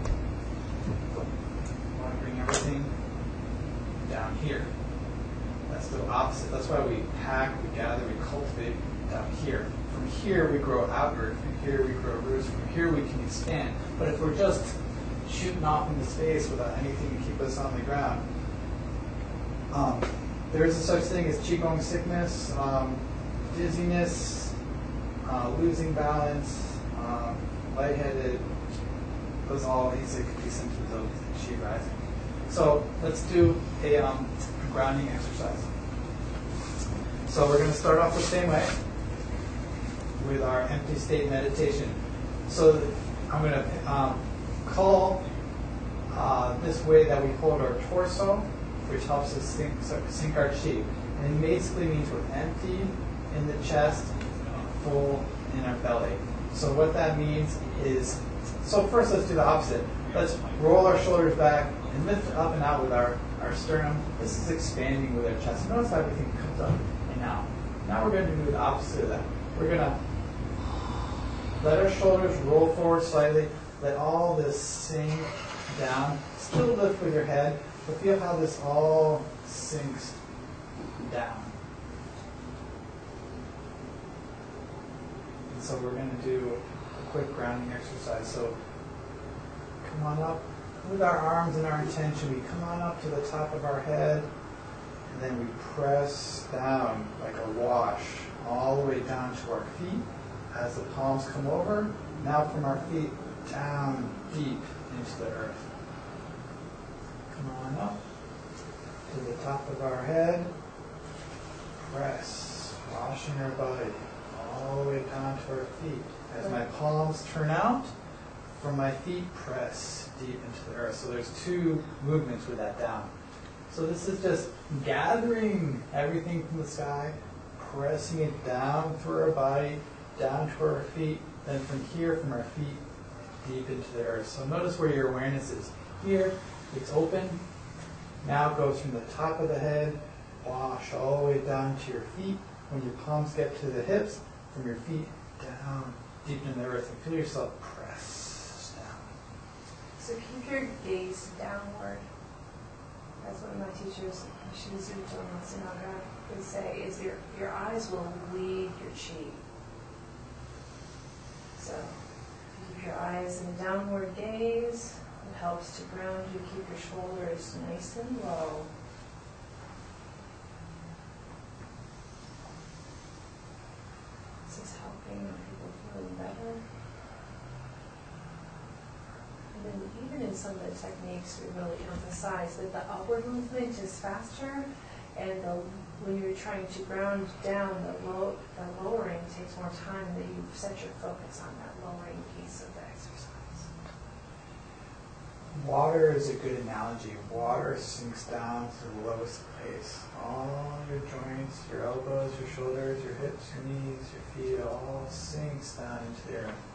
we want to bring everything down here. That's the opposite. That's why we pack, we gather, we cultivate down here. From here we grow outward. From here we grow roots. From here we can expand. But if we're just shooting off into space without anything to keep us on the ground, um, there is a such thing as qigong sickness, um, dizziness, uh, losing balance, um, lightheaded. Those all these could be symptoms of qi rising. So let's do a um, grounding exercise. So we're going to start off the same way with our empty state meditation. So I'm going to um, call uh, this way that we hold our torso, which helps us sink, sink our chi. And it basically means we're empty in the chest, full in our belly. So what that means is, so first let's do the opposite. Let's roll our shoulders back and lift up and out with our, our sternum. This is expanding with our chest. Notice how everything comes up and out. Now we're going to do the opposite of that. We're going to let our shoulders roll forward slightly. Let all this sink down. Still lift with your head, but feel how this all sinks down. And so we're going to do a quick grounding exercise. So come on up with our arms and our intention. We come on up to the top of our head, and then we press down like a wash all the way down to our feet as the palms come over. Now from our feet down deep into the earth. Come on up to the top of our head. Press, washing our body all the way down to our feet. As my palms turn out, from my feet, press deep into the earth. So there's two movements with that down. So this is just gathering everything from the sky, pressing it down through our body, down to our feet, then from here, from our feet, deep into the earth. So notice where your awareness is. Here, it's open. Now it goes from the top of the head, wash all the way down to your feet. When your palms get to the hips, from your feet down, deep into the earth, and feel yourself press down. So keep your gaze downward. That's what my teachers, Shizuto Matsunaga, would say, is your, your eyes will lead your chi. So keep your eyes in a downward gaze. It helps to ground you, keep your shoulders nice and low. This is helping people feeling better. And then even in some of the techniques, we really emphasize that the upward movement is faster, and the, when you're trying to ground down, the, low, the lowering takes more time, and that you set your focus on that lowering piece of the exercise. Water is a good analogy. Water sinks down to the lowest place. All your joints, your elbows, your shoulders, your hips, your knees, your feet, all sinks down into the earth.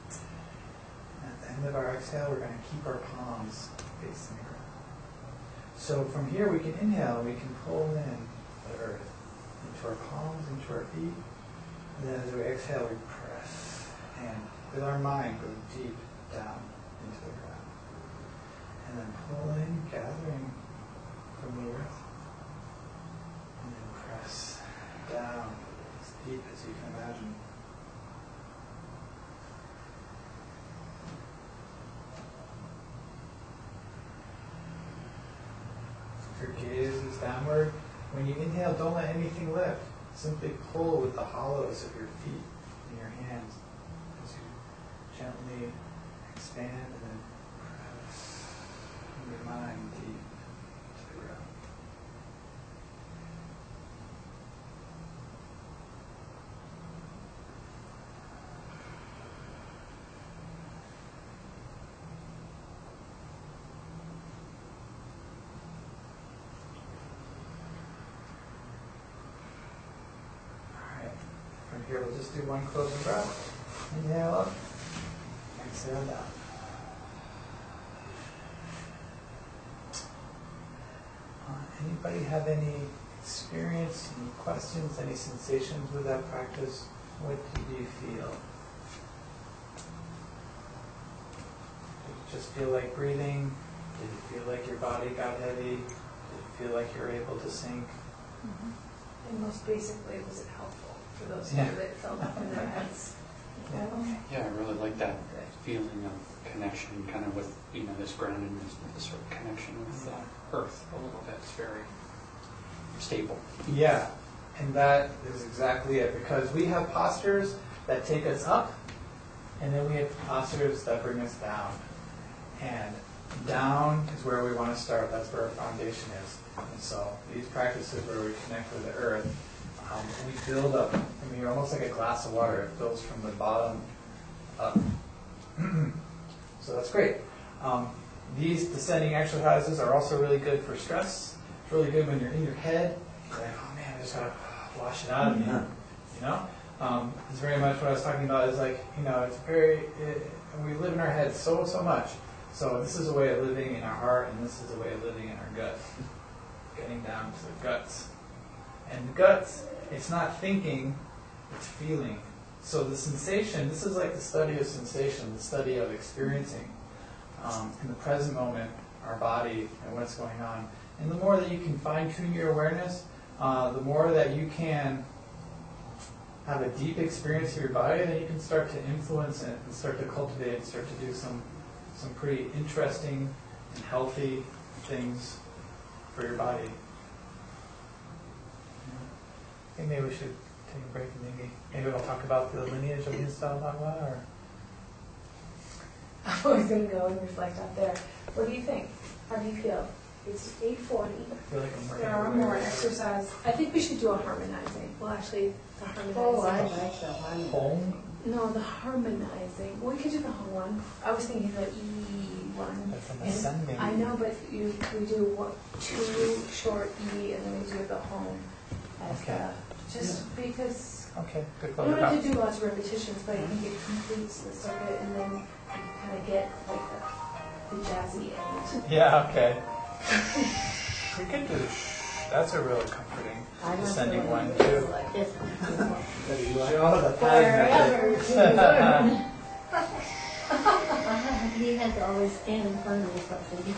At the end of our exhale, we're going to keep our palms facing the ground. So from here we can inhale, we can pull in the earth into our palms, into our feet. And then as we exhale, we press. And with our mind, go deep down into the ground. And then pull in, gathering from the earth. And then press down as deep as you can imagine. If your gaze is downward, when you inhale, don't let anything lift. Simply pull with the hollows of your feet and your hands as you gently expand and then press your mind deep to the ground. From here, we'll just do one closing breath. Inhale up, exhale down. Uh, anybody have any experience, any questions, any sensations with that practice? What did you feel? Did it just feel like breathing? Did it feel like your body got heavy? Did it feel like you were able to sink? Mm-hmm. And most basically, was it helpful for those of Yeah. you that felt up in their heads? Yeah. Yeah, I really like that feeling of connection, kind of with, you know, this groundedness, this sort of connection with uh, Earth a little bit. It's very stable. Yeah, and that is exactly it, because we have postures that take us up, and then we have postures that bring us down. And down is where we want to start. That's where our foundation is. And so these practices where we connect with the earth, um, we build up. I mean, you're almost like a glass of water. It fills from the bottom up. So that's great. Um, these descending exercises are also really good for stress. It's really good when you're in your head. You're like, oh man, I just gotta wash it out of me. You know, um, it's very much what I was talking about. Is like, you know, it's very. It, we live in our heads so so much. So this is a way of living in our heart, and this is a way of living in our gut. Getting down to the guts. And the guts, it's not thinking, it's feeling. So the sensation, this is like the study of sensation, the study of experiencing um, in the present moment, our body and what's going on. And the more that you can fine-tune your awareness, uh, the more that you can have a deep experience of your body, then you can start to influence it and start to cultivate and start to do some some pretty interesting and healthy things for your body. I think maybe we should take a break and maybe maybe we'll talk about the lineage of the style Bhagavad, or I was going to go and reflect out there. What do you think? How do you feel? It's eight forty. I feel like I'm working There are my way more through. exercise. I think we should do a harmonizing. Well, actually, the harmonizing. Oh, I like the harmony. Home? No, the harmonizing. Well, we could do the whole one. I was thinking the E one. That's an And ascending. I know, but you we do what, two short E, and then we do the home. As Okay. the, just because Okay, good you close don't it have out. to do lots of repetitions, but I think it completes the circuit, and then you kind of get like the, the jazzy end. Yeah, okay. We could do sh- that's a really comforting I don't descending feel one like too. it's like this one. Oh, the Forever pattern to learn. He had to always stand in front of me something.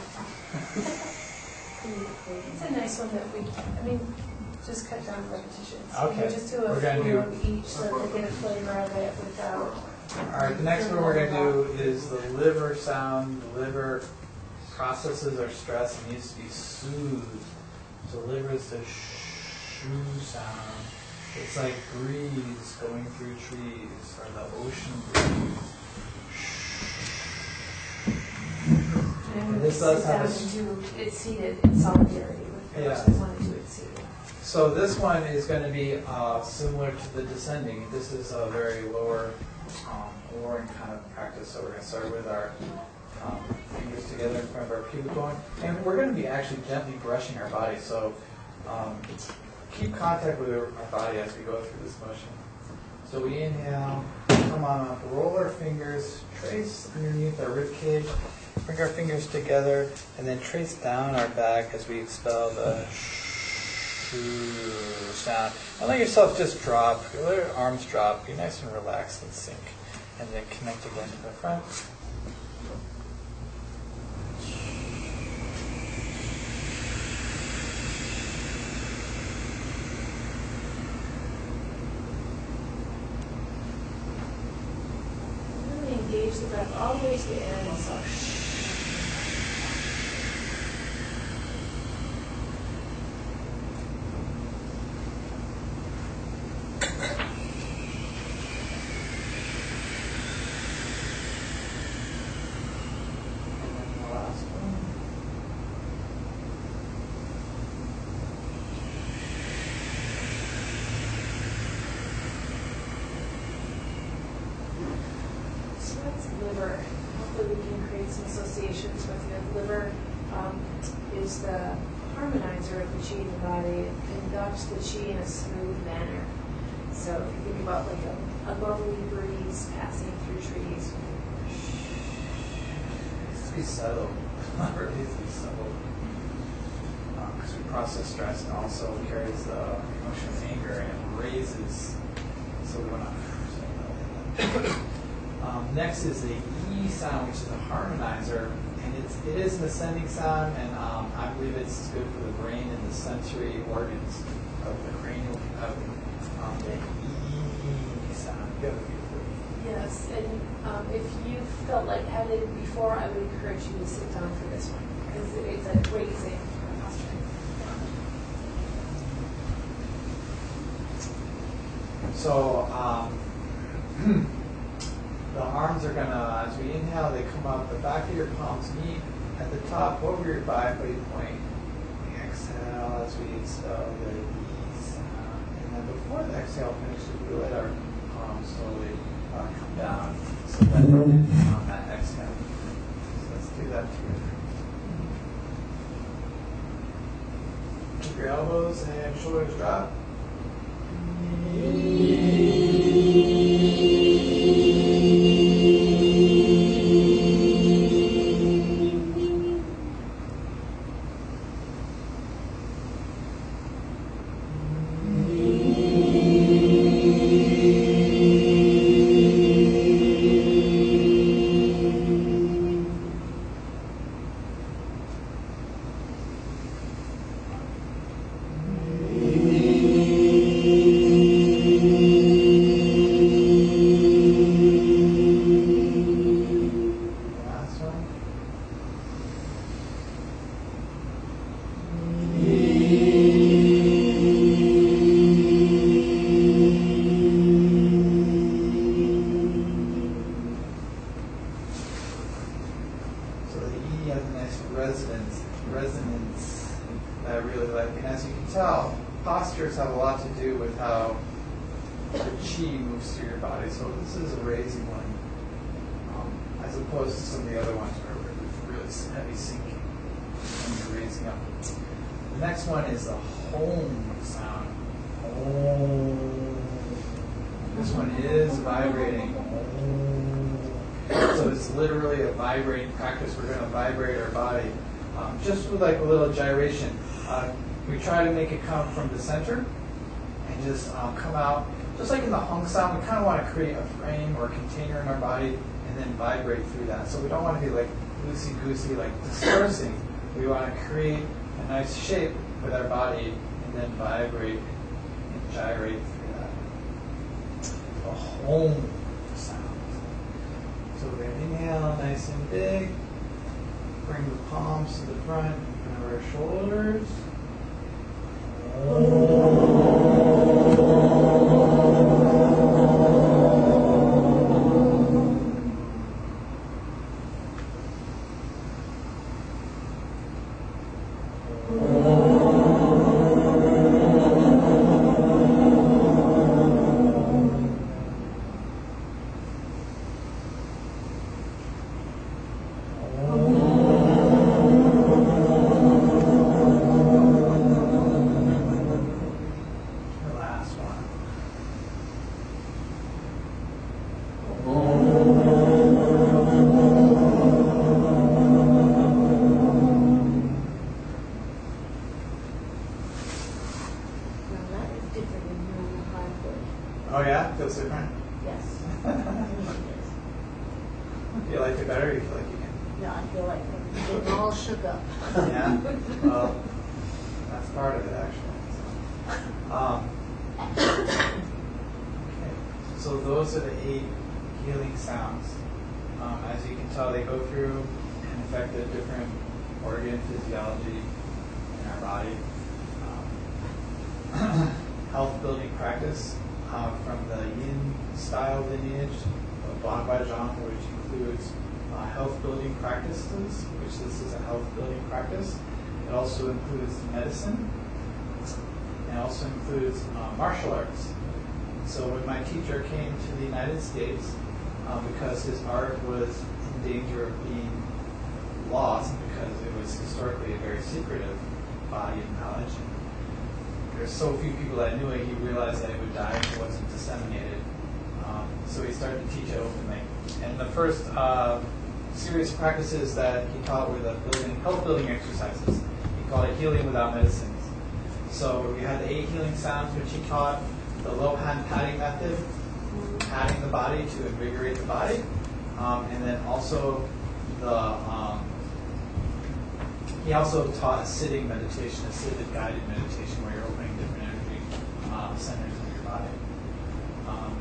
It's a nice one that we, I mean, just cut down repetitions. Okay. We just do a We're gonna few do- of each so that they get a flavor of it without. All right, the next one we're going to do is the liver sound. The liver processes our stress and needs to be soothed. So the liver is the shoo sound. It's like breeze going through trees, or the ocean breeze. And this does sit have a down s- and do it seated in solidarity with those Yeah. who want to do it seated. So this one is going to be uh, similar to the descending. This is a very lower, um, lowering kind of practice. So we're going to start with our um, fingers together in front of our pubic bone, and we're going to be actually gently brushing our body. So um, keep contact with our our body as we go through this motion. So we inhale, come on up, roll our fingers, trace underneath our rib cage, bring our fingers together, and then trace down our back as we expel the shoo sound. And let yourself just drop, let your arms drop, be nice and relaxed and sink. And then connect again to the front. Engage the breath all the way to the end. So. Liver. Hopefully we can create some associations with the liver. Um, is the harmonizer of the chi in the body. It conducts the chi in a smooth manner. So if you think about like a, a bubbly breeze passing through trees. It's be subtle. Or it is be subtle. Because um, we process stress and also carries the emotion of anger and raises. So we want to. Um, next is the E sound, which is a harmonizer, and it's, it is an ascending sound, and um, I believe it's good for the brain and the sensory organs of the cranial, of um, the E sound. You have a beautiful E. Yes, and um, if you felt like having it before, I would encourage you to sit down for this one, because it's a raising posture. So, um, the arms are going to, as we inhale, they come up. The back of your palms meet at the top over your body point. We exhale as we expel the E sound. And then before the exhale finishes, we let our palms slowly uh, come down so that they're on that exhale. So let's do that together. Keep your elbows and shoulders drop. Like a little gyration. Uh, we try to make it come from the center and just um, come out. Just like in the hung sound, we kind of want to create a frame or a container in our body and then vibrate through that. So we don't want to be like loosey-goosey, like dispersing. We want to create a nice shape with our body and then vibrate and gyrate through that. A home sound. So we're going to inhale nice and big. Bring the palms to the front of our shoulders. feels different? Yes. Do you like it better? Or you feel like you can? No, I feel like I'm getting all shook up. Yeah. Well, that's part of it, actually. Um, okay. So those are the eight healing sounds. Um, as you can tell, they go through and affect the different organ physiology in our body. Um, health building practice uh, from the Yin style lineage of Bon Vajan, which includes uh, health building practices, which this is a health building practice. It also includes medicine. It also includes uh, martial arts. So when my teacher came to the United States, uh, because his art was in danger of being lost, because it was historically a very secretive body of knowledge, and there's so few people that knew it, he realized that it would die if it wasn't disseminated. Um, so he started to teach it openly. And the first uh, serious practices that he taught were the building, health building exercises. He called it healing without medicines. So we had the eight healing sounds, which he taught, the low hand patting method, patting the body to invigorate the body, um, and then also the um, he also taught a sitting meditation, a seated guided meditation, where you're opening different energy um, centers in your body. Um,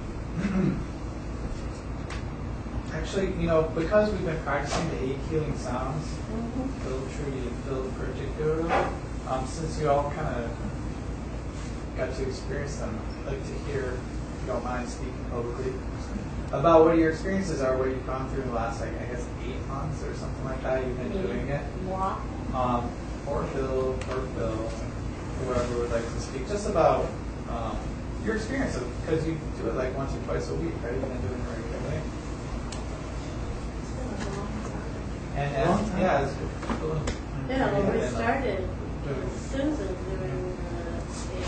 actually, you know, because we've been practicing the eight healing sounds, Phil Tree and Phil particularly, um, since you all kind of got to experience them, I'd like to hear, if you don't mind speaking publicly, about what your experiences are, what you've gone through in the last, like, I guess, eight months or something like that. You've been doing it. Moi. Um, or Bill, or Bill, whoever would like to speak, just about um, your experience, because you do it like once or twice a week, right? You've been doing it regularly. And, and yeah, it's cool. Yeah, well, we And, uh, started with Susan doing uh,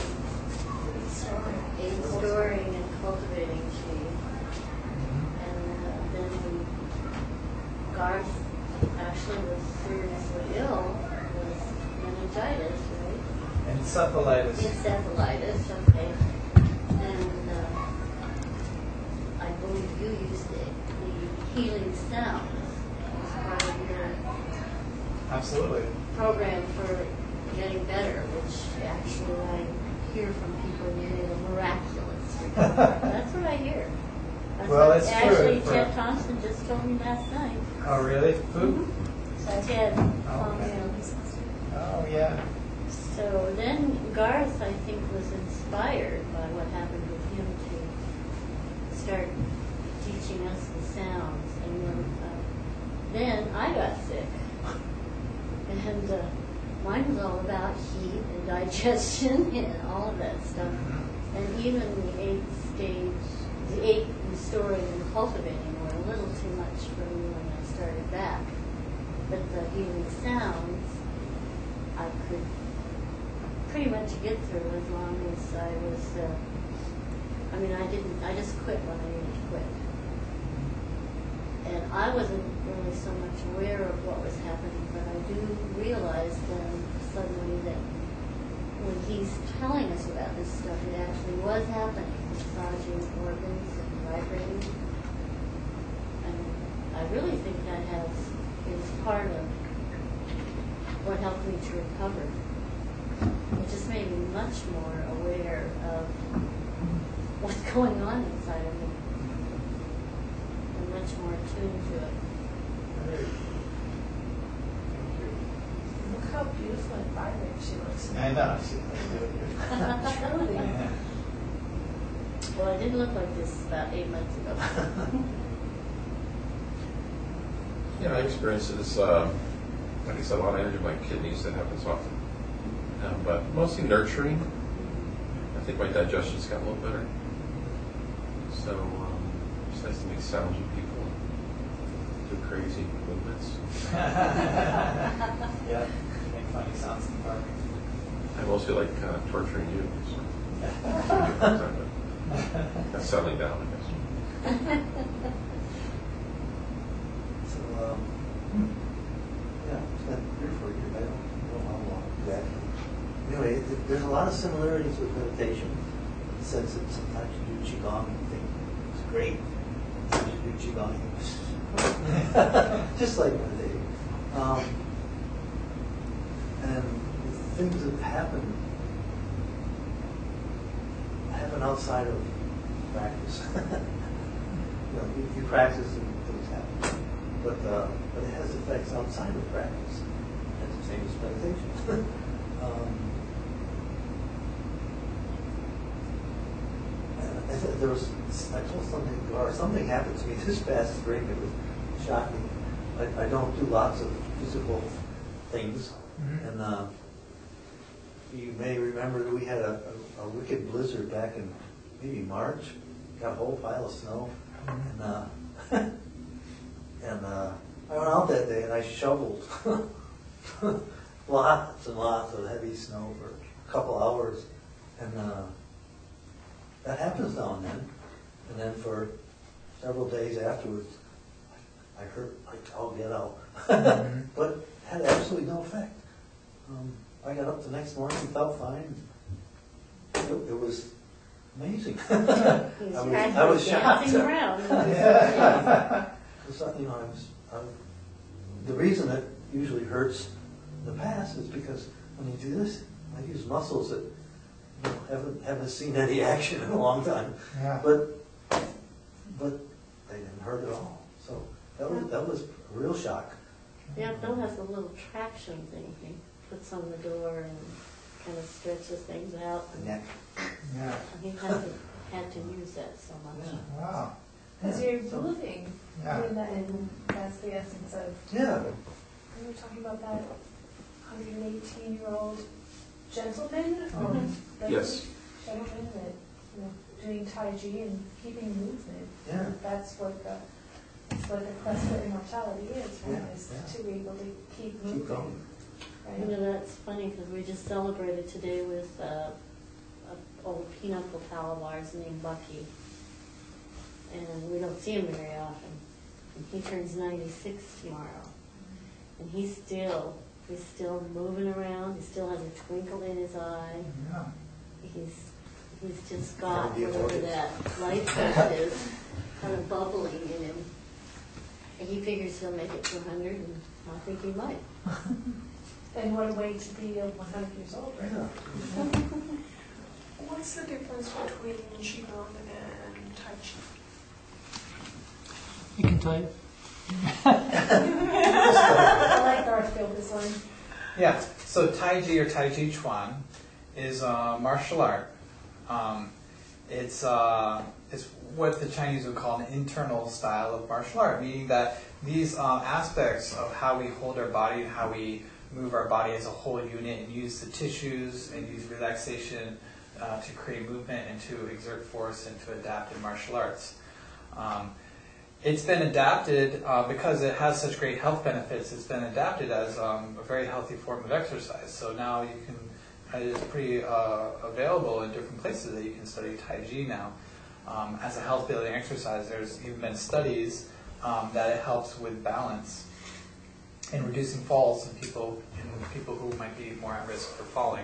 aid storing and cultivating chi. And uh, then we, Garth actually was seriously ill with meningitis, right? Encephalitis. Encephalitis, okay. And uh, I believe you used the, the healing sounds as part of your Absolutely. program for getting better, which actually I hear from people needing a miraculous recovery. That's what I hear. That's Well, what it's true actually for- Ted Thompson just told me last night. Oh, really? Who? Ted, um, okay. you know, Oh, yeah. so then Garth, I think, was inspired by what happened with him to start teaching us the sounds. And then, uh, then I got sick. And uh, mine was all about heat and digestion and all of that stuff. And even the eight stage, the eight restoring and cultivating were a little too much for me when I started back. But the healing sounds, I could pretty much get through as long as I was, uh, I mean, I didn't, I just quit when I needed to quit. And I wasn't really so much aware of what was happening, but I do realize then suddenly that when he's telling us about this stuff, it actually was happening, massaging organs and vibrating. And I really think that has is part of what helped me to recover. It just made me much more aware of what's going on inside of me. And much more attuned to it. Great. Look how beautiful and vibrant she looks. I know. She looks really good. Truly. Yeah. Well, I didn't look like this about eight months ago. Yeah, my experience is, uh, like I said, a lot of energy in my kidneys that happens often. Um, but mostly nurturing. I think my digestion's got a little better. So um, it's nice to make sounds with people and do crazy movements. Yeah, you make funny sounds in the park. I mostly like kind of torturing you. So. That's settling down, I guess. So, um, yeah, it's been three or four years. I don't know how long exactly. Anyway, th- there's a lot of similarities with meditation in the sense that sometimes you do Qigong and think great. You do Qigong. Just like meditating. Um, and the things that happen happen outside of practice. You know, you, you practice and things happen, but uh, but it has effects outside of practice. That's the same as meditation. um, and I th- there was I told something or something happened to me this past spring. It was shocking. I, I don't do lots of physical things, mm-hmm. and uh, you may remember that we had a, a, a wicked blizzard back in maybe March. Got a whole pile of snow. And, uh, and uh, I went out that day and I shoveled lots and lots of heavy snow for a couple hours. And uh, that happens now and then. And then for several days afterwards, I hurt like I'll get out. Mm-hmm. But had absolutely no effect. Um, I got up the next morning and felt fine. It, it was amazing. I was, I was shocked. Yeah. So, you know, I was, I, the reason it usually hurts in the past is because when you do this, I use muscles that you know, haven't haven't seen any action in a long time. Yeah. But but they didn't hurt at all. So that was that was a real shock. Yeah, Bill has a little traction thing he puts on the door and kind of stretches things out. And neck. Yeah. He hasn't had to use that so much. Yeah. Wow. Because Yeah. you're moving, Yeah. and, that, and that's the essence of. Yeah. We were talking about that one hundred eighteen-year-old gentleman, or Mm-hmm. like Yes. gentleman that you know doing Tai Chi and keeping movement. Yeah. That's what the that's what the quest for immortality is, right? Yeah, Is yeah. to be able to keep moving. Keep going. You Right? know, that's funny because we just celebrated today with uh, an old pinochle pal of ours named Bucky. And we don't see him very often. And he turns ninety-six tomorrow. And he's still, he's still moving around. He still has a twinkle in his eye. Yeah. He's, he's just got Gotta be whatever avoided. that life force is kind of bubbling in him. And he figures he'll make it to one hundred, and I think he might. And what a way to be one hundred years old, right? Yeah. What's the difference between Qigong and Tai Chi? You can tell you. I like Garfield this one. Yeah, so Tai Chi or Tai Chi Chuan is a martial art. Um, it's, uh, it's what the Chinese would call an internal style of martial art, meaning that these um, aspects of how we hold our body and how we move our body as a whole unit and use the tissues and use relaxation uh, to create movement and to exert force and to adapt in martial arts. Um, It's been adapted uh, because it has such great health benefits. It's been adapted as um, a very healthy form of exercise. So now you can, it's pretty uh, available in different places that you can study Tai Chi now. Um, as a health building exercise, there's even been studies um, that it helps with balance and reducing falls in people in people who might be more at risk for falling.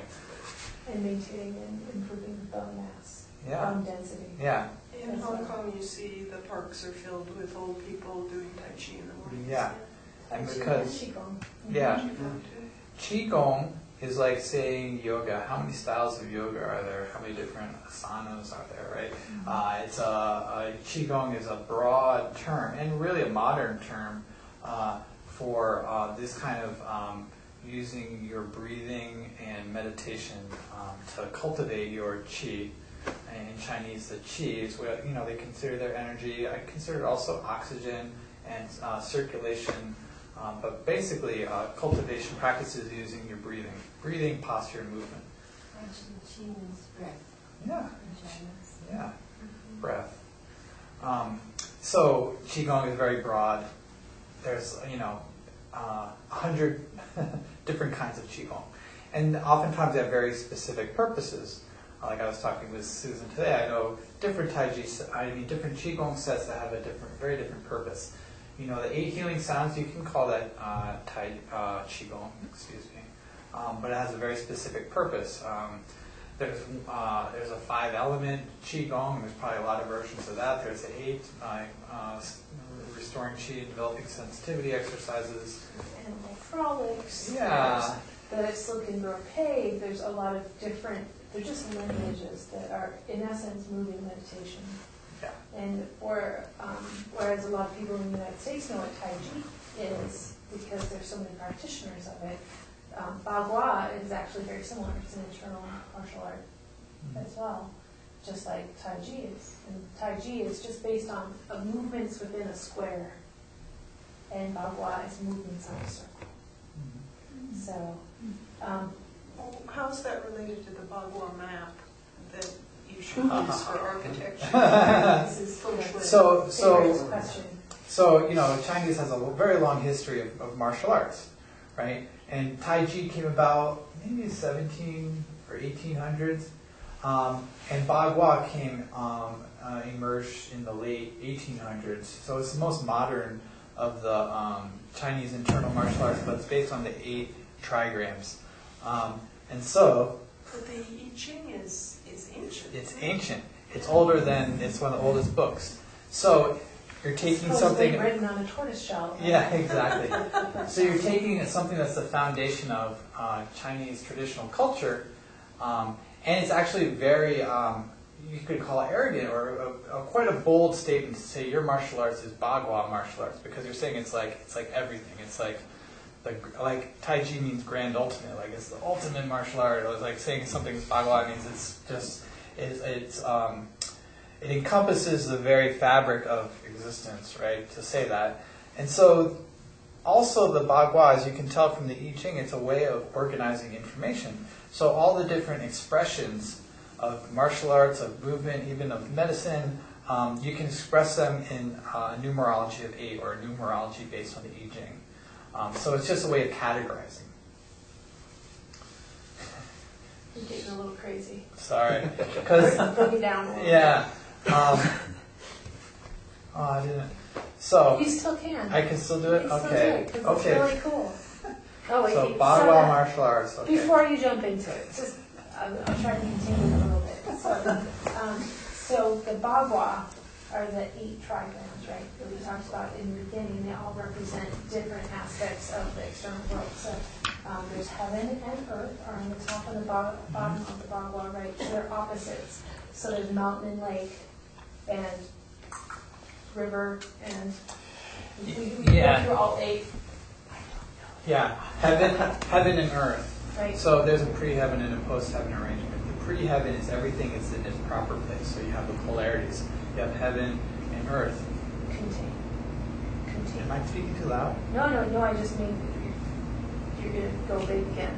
And maintaining and improving bone mass, Yeah. bone density. Yeah. In Hong Kong, you see the parks are filled with old people doing Tai Chi in the morning. Yeah. And because Qigong. yeah. Qigong too. Qigong is like saying yoga. How many styles of yoga are there? How many different asanas are there, right? Mm-hmm. Uh, it's a, a Qigong is a broad term and really a modern term uh, for uh, this kind of um, using your breathing and meditation um, to cultivate your qi. And in Chinese, the qi is what, you know, they consider their energy. I consider it also oxygen and uh, circulation. Um, but basically, uh, cultivation practices using your breathing, breathing, posture, and movement. Actually, qi means breath Yeah, in Chinese. yeah, breath. Um, so qigong is very broad. There's you know uh, a hundred different kinds of qigong, and oftentimes they have very specific purposes. Uh, like I was talking with Susan today, I know different Tai Chi, I mean different qigong sets that have a different, very different purpose. You know, the eight healing sounds, you can call that uh, tai, uh, qigong, excuse me, um, but it has a very specific purpose. Um, There's uh, there's a five element qigong. There's probably a lot of versions of that. There's eight uh, uh, restoring qi, developing sensitivity exercises. And frolics. Yeah. The Silken Door Cave. There's a lot of different. They're just lineages that are, in essence, moving meditation. Yeah. And where, um, whereas a lot of people in the United States know what Tai Chi is because there's so many practitioners of it. Um, Bagua is actually very similar. It's an internal martial art Mm-hmm. as well, just like Tai Chi is. And Tai Chi is just based on uh, movements within a square, and Bagua is movements on a circle. Mm-hmm. So, um, How's that related to the Bagua map that you should Uh-huh. use for architecture? this is feng shui. So so. Favorite question. So, you know, Chinese has a very long history of, of martial arts, right? And Tai Chi came about maybe seventeen or eighteen hundreds. Um, and Bagua came, um, uh, emerged in the late eighteen hundreds. So it's the most modern of the um, Chinese internal martial arts, but it's based on the eight trigrams. Um, and so... But the I Ching is, is ancient. It's ancient. It's older than, it's one of the oldest books. So you're taking Supposedly something... written on a tortoise shell. Yeah, exactly. So you're taking something that's the foundation of uh, Chinese traditional culture, um, and it's actually very, um, you could call it arrogant or a, a, quite a bold statement to say your martial arts is Bagua martial arts, because you're saying it's like it's like everything. It's like the like Tai Chi means grand ultimate, like it's the ultimate martial art. It was like saying something is Bagua means it's just it's it's. Um, It encompasses the very fabric of existence, right, to say that. And so also the Bagua, as you can tell from the I Ching, it's a way of organizing information. So all the different expressions of martial arts, of movement, even of medicine, um, you can express them in uh, numerology of eight, or numerology based on the I Ching. Um, so it's just a way of categorizing. You're getting a little crazy. Sorry. Because Bring me down a little yeah. Um, oh, I didn't. So bit. You still can. I can still do it. You still Okay. do it, 'cause Okay. It's really cool. Oh wait, So you- Bagua so that- martial arts. Okay. Before you jump into it, just I'll, I'll try to continue a little bit. So, um, so the Bagua are the eight trigrams, right, that we talked about in the beginning. They all represent different aspects of the external world. So um, there's heaven and earth are on the top and the bo- bottom of the Bagua, right? So they're opposites. So there's mountain and lake, and river, and we, we Yeah. go through all eight, Yeah, heaven, heaven and earth. right? So there's a pre-heaven and a post-heaven arrangement. The pre-heaven is everything is in its proper place. So you have the polarities. You have heaven and earth. Contain. Contain. Am I speaking too loud? No, no, no, I just mean you're, you're going to go big again.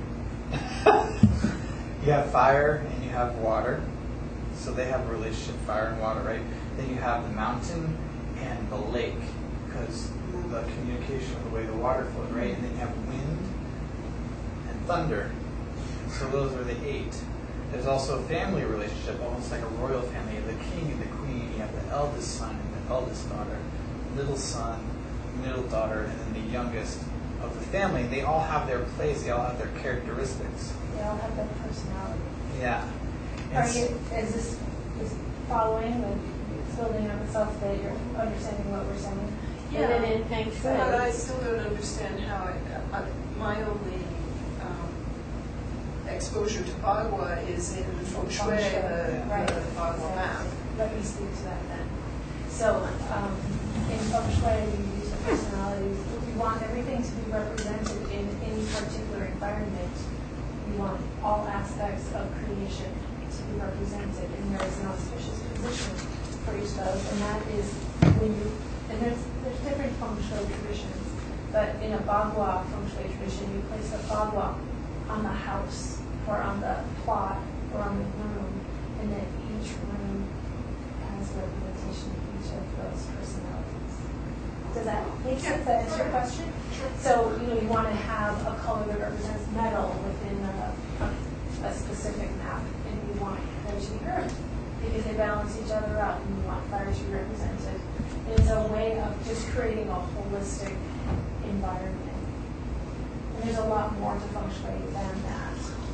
You have fire and you have water. So they have a relationship, fire and water, right? Then you have the mountain and the lake, because the communication of the way the water flows, right? And then you have wind and thunder. So those are the eight. There's also a family relationship, almost like a royal family. You have the king and the queen. You have the eldest son and the eldest daughter, middle son, middle daughter, and then the youngest of the family. They all have their place. They all have their characteristics. They all have that personality. Yeah. Are And you, is this is following, the, it's building on itself that you're understanding what we're saying? And then in Feng Shui. But I still don't understand how it, uh, my only um, exposure to Bagua is in Feng Shui, the, Right. the Bagua map. Let me speak to that then. So, um, in Feng Shui, we use the personalities. We want everything to be represented in any particular environment. We want all aspects of creation to be represented, and there is an auspicious position for each of those, and that is when you, and there's, there's different Feng Shui traditions, but in a Bagua Feng Shui tradition, you place a Bagua on the house, or on the plot, or on the room, and then each room has a representation of each of those personalities. Does that make sense? Does that answer your question? So, you know, you want to have a color that represents metal within a, a, a specific map, and you want them to be earth, because they balance each other out, and you want fire to be represented. It's a way of just creating a holistic environment. And there's a lot more to feng shui than that.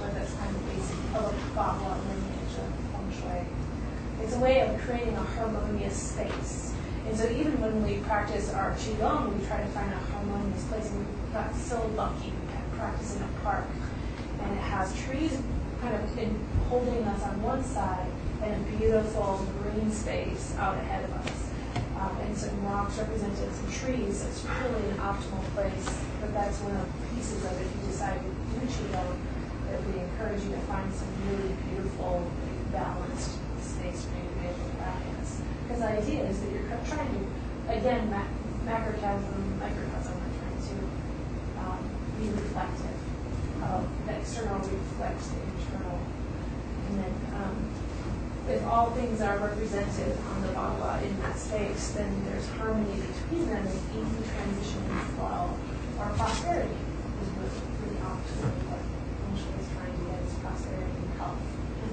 but that's kind of basic of a Bagua lineage of feng shui. It's a way of creating a harmonious space. And so even when we practice our Qigong, we try to find a harmonious place. And we got so lucky we practice in a park. And it has trees kind of in holding us on one side and a beautiful green space out ahead of us. Um, and some rocks represented some trees. It's really an optimal place. But that's one of the pieces of it. If you decide to do Qigong, that we encourage you to find some really beautiful, balanced space for you to be able to practice. Because the idea is that you're trying to, again, mac- macrocosm, microcosm, are trying to um, be reflective. Uh, the external reflects the internal. And then um, if all things are represented on the Bagua in that space, then there's harmony between them and easy transition and flow or prosperity is really, really optimally what feng shui is trying to get is prosperity and health.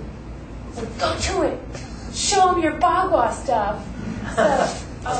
So go to it! Show them your Bagua stuff! So,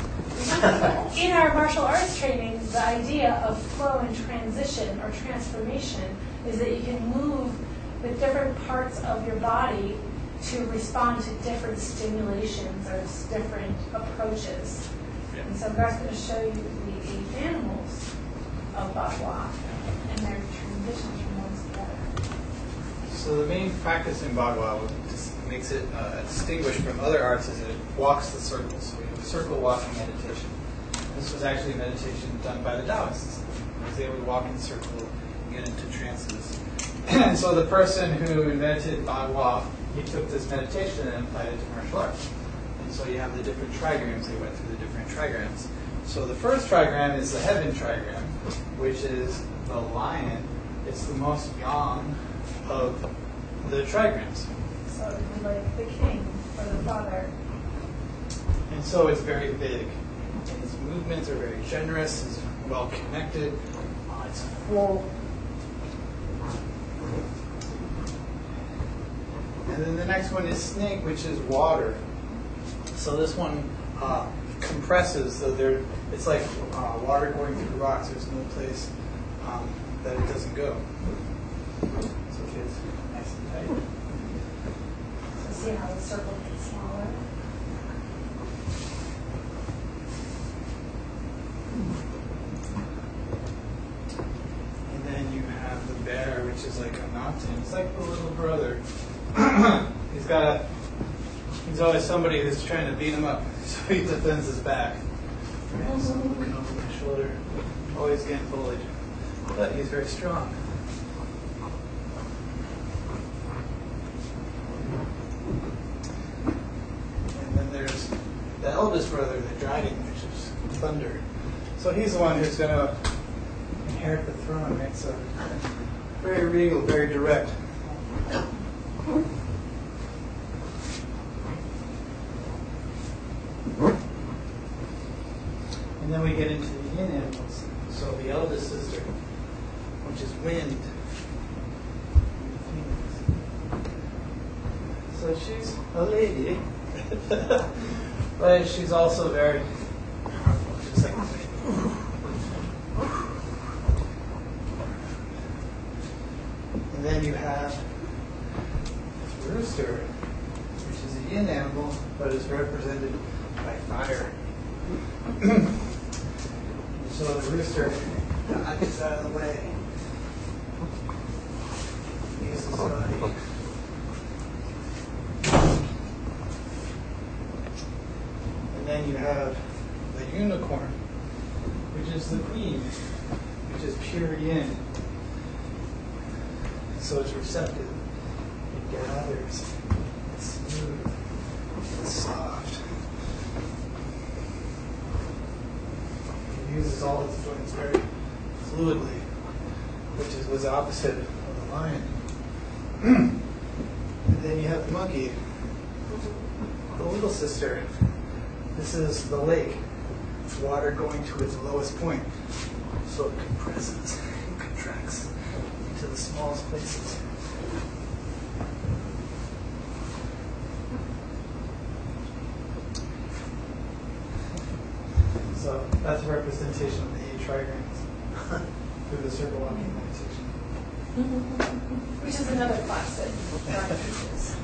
um, in our martial arts training, the idea of flow and transition or transformation is that you can move with different parts of your body to respond to different stimulations or different approaches. And so Garth's going to show you the eight animals of Bagua and their transitions from one to the other. So the main practice in Bagua, what just makes it uh, distinguished from other arts, is that it walks the circle. So we have circle walking meditation. This was actually a meditation done by the Taoists, because they would walk in circle and get into trances. And so the person who invented Bagua, he took this meditation and applied it to martial arts. And so you have the different trigrams. They went through the different trigrams. So the first trigram is the heaven trigram, which is the lion. It's the most yang of the trigrams. So it would be like the king or the father. And so it's very big. Its movements are very generous, it's well connected, uh, it's full. And then the next one is snake, which is water. So this one uh, compresses, so there it's like uh, water going through rocks. There's no place um, that it doesn't go. So it gets nice and tight. So see how the circle gets smaller? And then you have the bear, which is like a mountain. It's like the little brother. He's got a, he's always somebody who's trying to beat him up, so he defends his back. Right? So looking over my shoulder, always getting bullied. But he's very strong. And then there's the eldest brother, the dragon, which is thunder. So he's the one who's going to inherit the throne, right? So very regal, very direct. And then we get into the yin animals. So the eldest sister, which is wind. So she's a lady, but she's also very powerful, just like the wind. And then you have the rooster, which is a yin animal, but is represented by fire. So the rooster gets out of the way, uses his body. And then you have the unicorn, which is the queen, which is pure yin. So it's receptive, it gathers, it's smooth, it's soft. It uses all its joints very fluidly, which is was the opposite of the lion. And then you have the monkey, the little sister. This is the lake. It's water going to its lowest point. So it compresses and contracts into the smallest places. So that's a representation of the eight trigrams through the circle walking meditation. Which is another class that Mark teaches.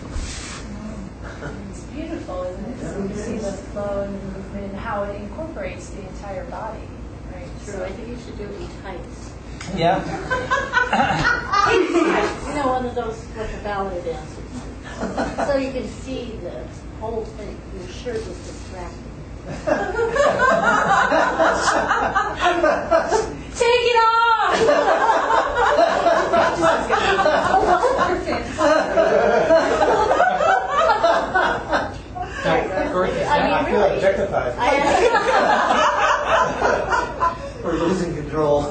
It's beautiful, isn't it? So you see the flow and the movement and how it incorporates the entire body, right? True, I think you should do it in tights. Yeah. You know, one of those, like a ballet dancer. So you can see the whole thing. Your shirt was distracting. Take it off! I mean, I feel really. objectified. I, We're losing control.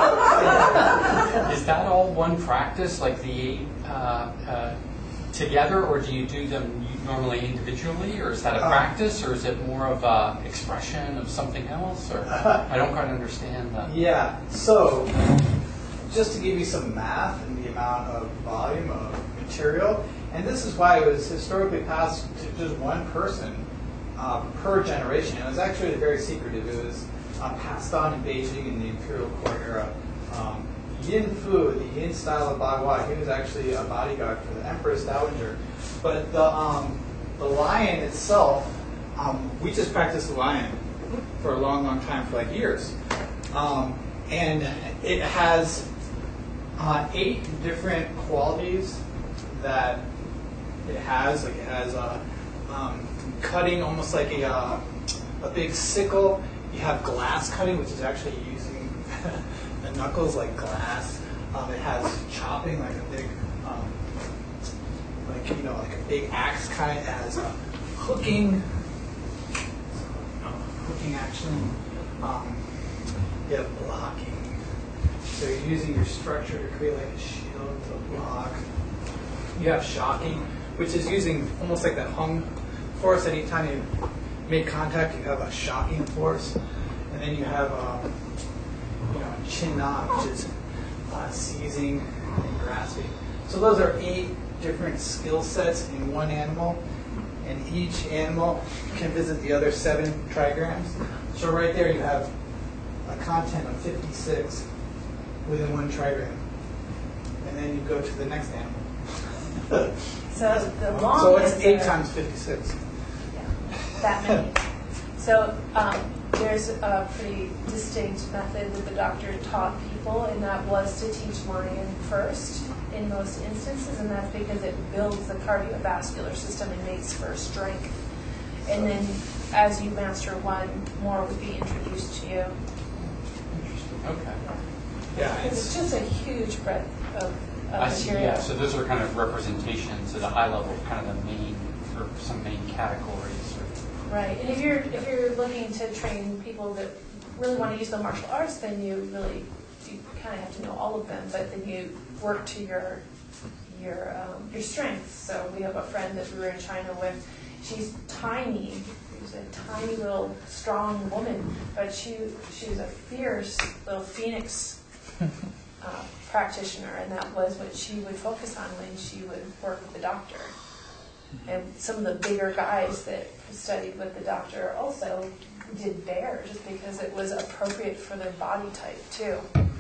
Is that all one practice, like the eight uh, uh, together, or do you do them normally individually, or is that a practice, or is it more of a expression of something else? Or I don't quite understand that. Yeah, so just to give you some math and the amount of volume of material, and this is why it was historically passed to just one person uh, per generation. It was actually very secretive. It was uh, passed on in Beijing in the imperial court era. Um, Yin Fu, the Yin style of Bagua, he was actually a bodyguard for the Empress Dowager. But the um, the lion itself, um, we just practiced the lion for a long, long time, for like years. Um, and it has uh, eight different qualities that it has. Like it has uh, um, cutting, almost like a uh, a big sickle. You have glass cutting, which is actually using the knuckles like glass. Um, it has chopping, like a big, um, like you know, like a big axe kind. It has uh, hooking, uh, hooking action. Um, you have blocking. So you're using your structure to create like a shield to block. You have shocking, which is using almost like that hung force. Anytime you make contact, you have a shocking force. And then you have, um, you know, chin na, which is uh, seizing and grasping. So those are eight different skill sets in one animal. And each animal can visit the other seven trigrams. So right there you have a content of fifty-six within one trigram. And then you go to the next animal. So the longest. So it's eight are- times fifty-six. Yeah, that many. So um, there's a pretty distinct method that the doctor taught people, and that was to teach lion first in most instances, and that's because it builds the cardiovascular system and makes for strength. And then as you master one, more would be introduced to you. Interesting. Okay. Yeah, Because it's, it's just a huge breadth of, I of see. material. Yeah. So those are kind of representations at a high level, kind of the main, or some main categories. Or, Right, and if you're if you're looking to train people that really want to use the martial arts, then you really you kind of have to know all of them. But then you work to your your um, your strengths. So we have a friend that we were in China with. She's tiny. She's a tiny little strong woman, but she she was a fierce little phoenix uh, practitioner, and that was what she would focus on when she would work with the doctor. And some of the bigger guys that studied with the doctor also did bear, just because it was appropriate for their body type too.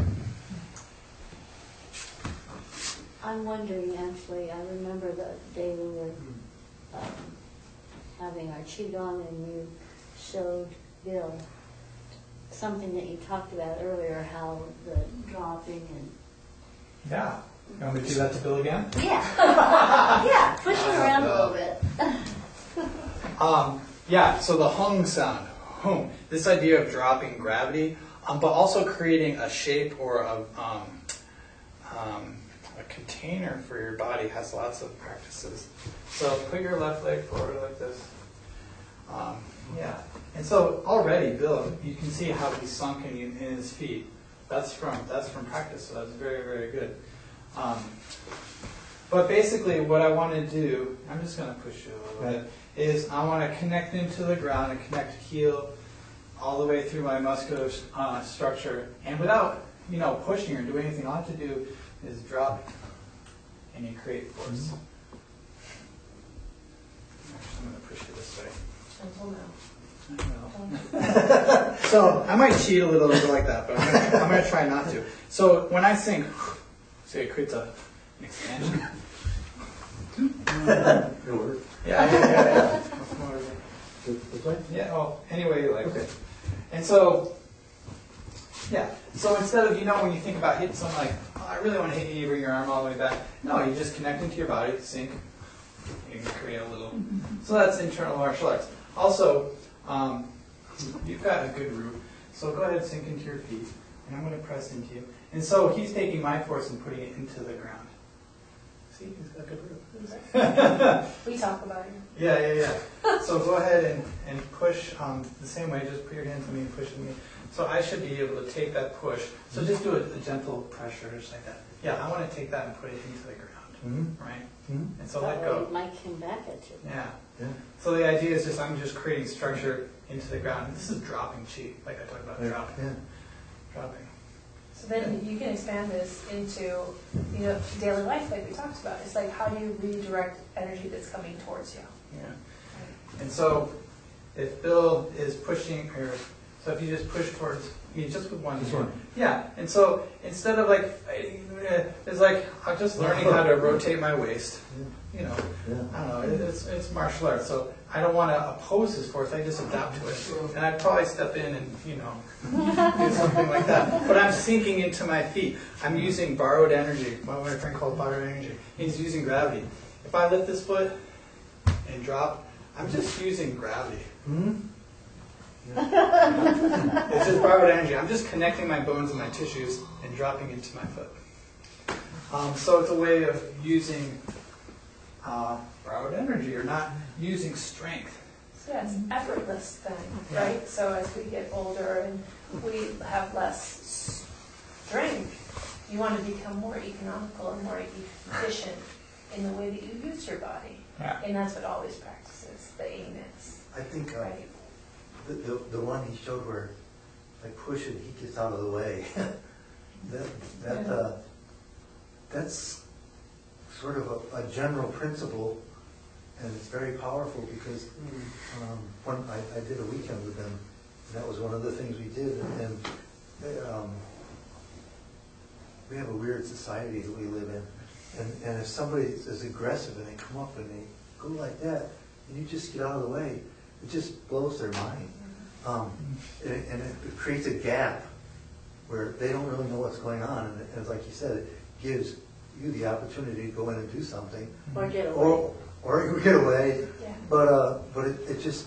I'm wondering, actually, I remember the day we were um, having our Qigong and you showed Bill something that you talked about earlier, how the dropping and... yeah. You want me to do that to Bill again? Yeah. Yeah, push him around a little bit. Um, yeah, so the hung sound, hung, this idea of dropping gravity, um, but also creating a shape or a, um, um, a container for your body has lots of practices. So put your left leg forward like this. Um, yeah, and so already, Bill, you can see how he's sunken in, in his feet. That's from that's from practice, so that's very, very good. Um, but basically what I want to do, I'm just going to push you a little bit, is I want to connect into the ground and connect heel all the way through my muscular uh, structure. And without, you know, pushing or doing anything, all I have to do is drop and you create force. Actually, I'm going to push you this way. Until now. So I might cheat a little bit like that, but I'm going to I'm going to try not to. So when I sing, So it creates a, an expansion. It worked. Yeah, yeah, yeah, yeah. This way? Yeah, oh, anyway, like, okay. And so, yeah, so instead of, you know, when you think about hitting someone like, oh, I really want to hit you, you bring your arm all the way back. No, you just connect into your body, sync. You can create a little. So that's internal martial arts. Also, um, you've got a good root. So go ahead and sink into your feet. And I'm going to press into you. And so he's taking my force and putting it into the ground. See, he's got a good root. We talk about it. Yeah, yeah, yeah. So go ahead and, and push um, the same way. Just put your hands on me and push on me. So I should be able to take that push. So just do a, a gentle pressure, just like that. Yeah, I want to take that and put it into the ground, Mm-hmm. right? Mm-hmm. And so That let way go. it might come back at you. Yeah. Yeah. So the idea is just I'm just creating structure into the ground. And this is dropping chi, like I talked about Yeah. dropping. Yeah. Dropping. So then you can expand this into, you know, daily life like we talked about. It's like, how do you redirect energy that's coming towards you? Yeah. And so if Bill is pushing, or so if you just push towards, you just with one. Just one. Yeah. And so instead of like, it's like I'm just learning how to rotate my waist. You know, Yeah. I don't know. It's it's martial arts, so I don't want to oppose his force. I just adapt to it, and I'd probably step in and you know do something like that. But I'm sinking into my feet. I'm using borrowed energy. What my friend called borrowed energy. He's using gravity. If I lift this foot and drop, I'm just using gravity. Mm-hmm. It's just borrowed energy. I'm just connecting my bones and my tissues and dropping into my foot. Um, so it's a way of using uh, borrowed energy, or not using strength. So yeah, it's effortless then, right? So as we get older and we have less strength, you want to become more economical and more efficient in the way that you use your body. Yeah. And that's what always practices, the aim is, I think uh, right? the, the the one he showed where I push it, he gets out of the way. that that Yeah. uh, that's sort of a, a general principle, and it's very powerful because um, when I, I did a weekend with them, and that was one of the things we did, and, and they, um, we have a weird society that we live in, and, and if somebody is aggressive and they come up and they go like that, and you just get out of the way, it just blows their mind. Um, and, it, and it creates a gap where they don't really know what's going on, and, and like you said, it gives you the opportunity to go in and do something, Or get away. or or you get away, Yeah. but uh, but it, it just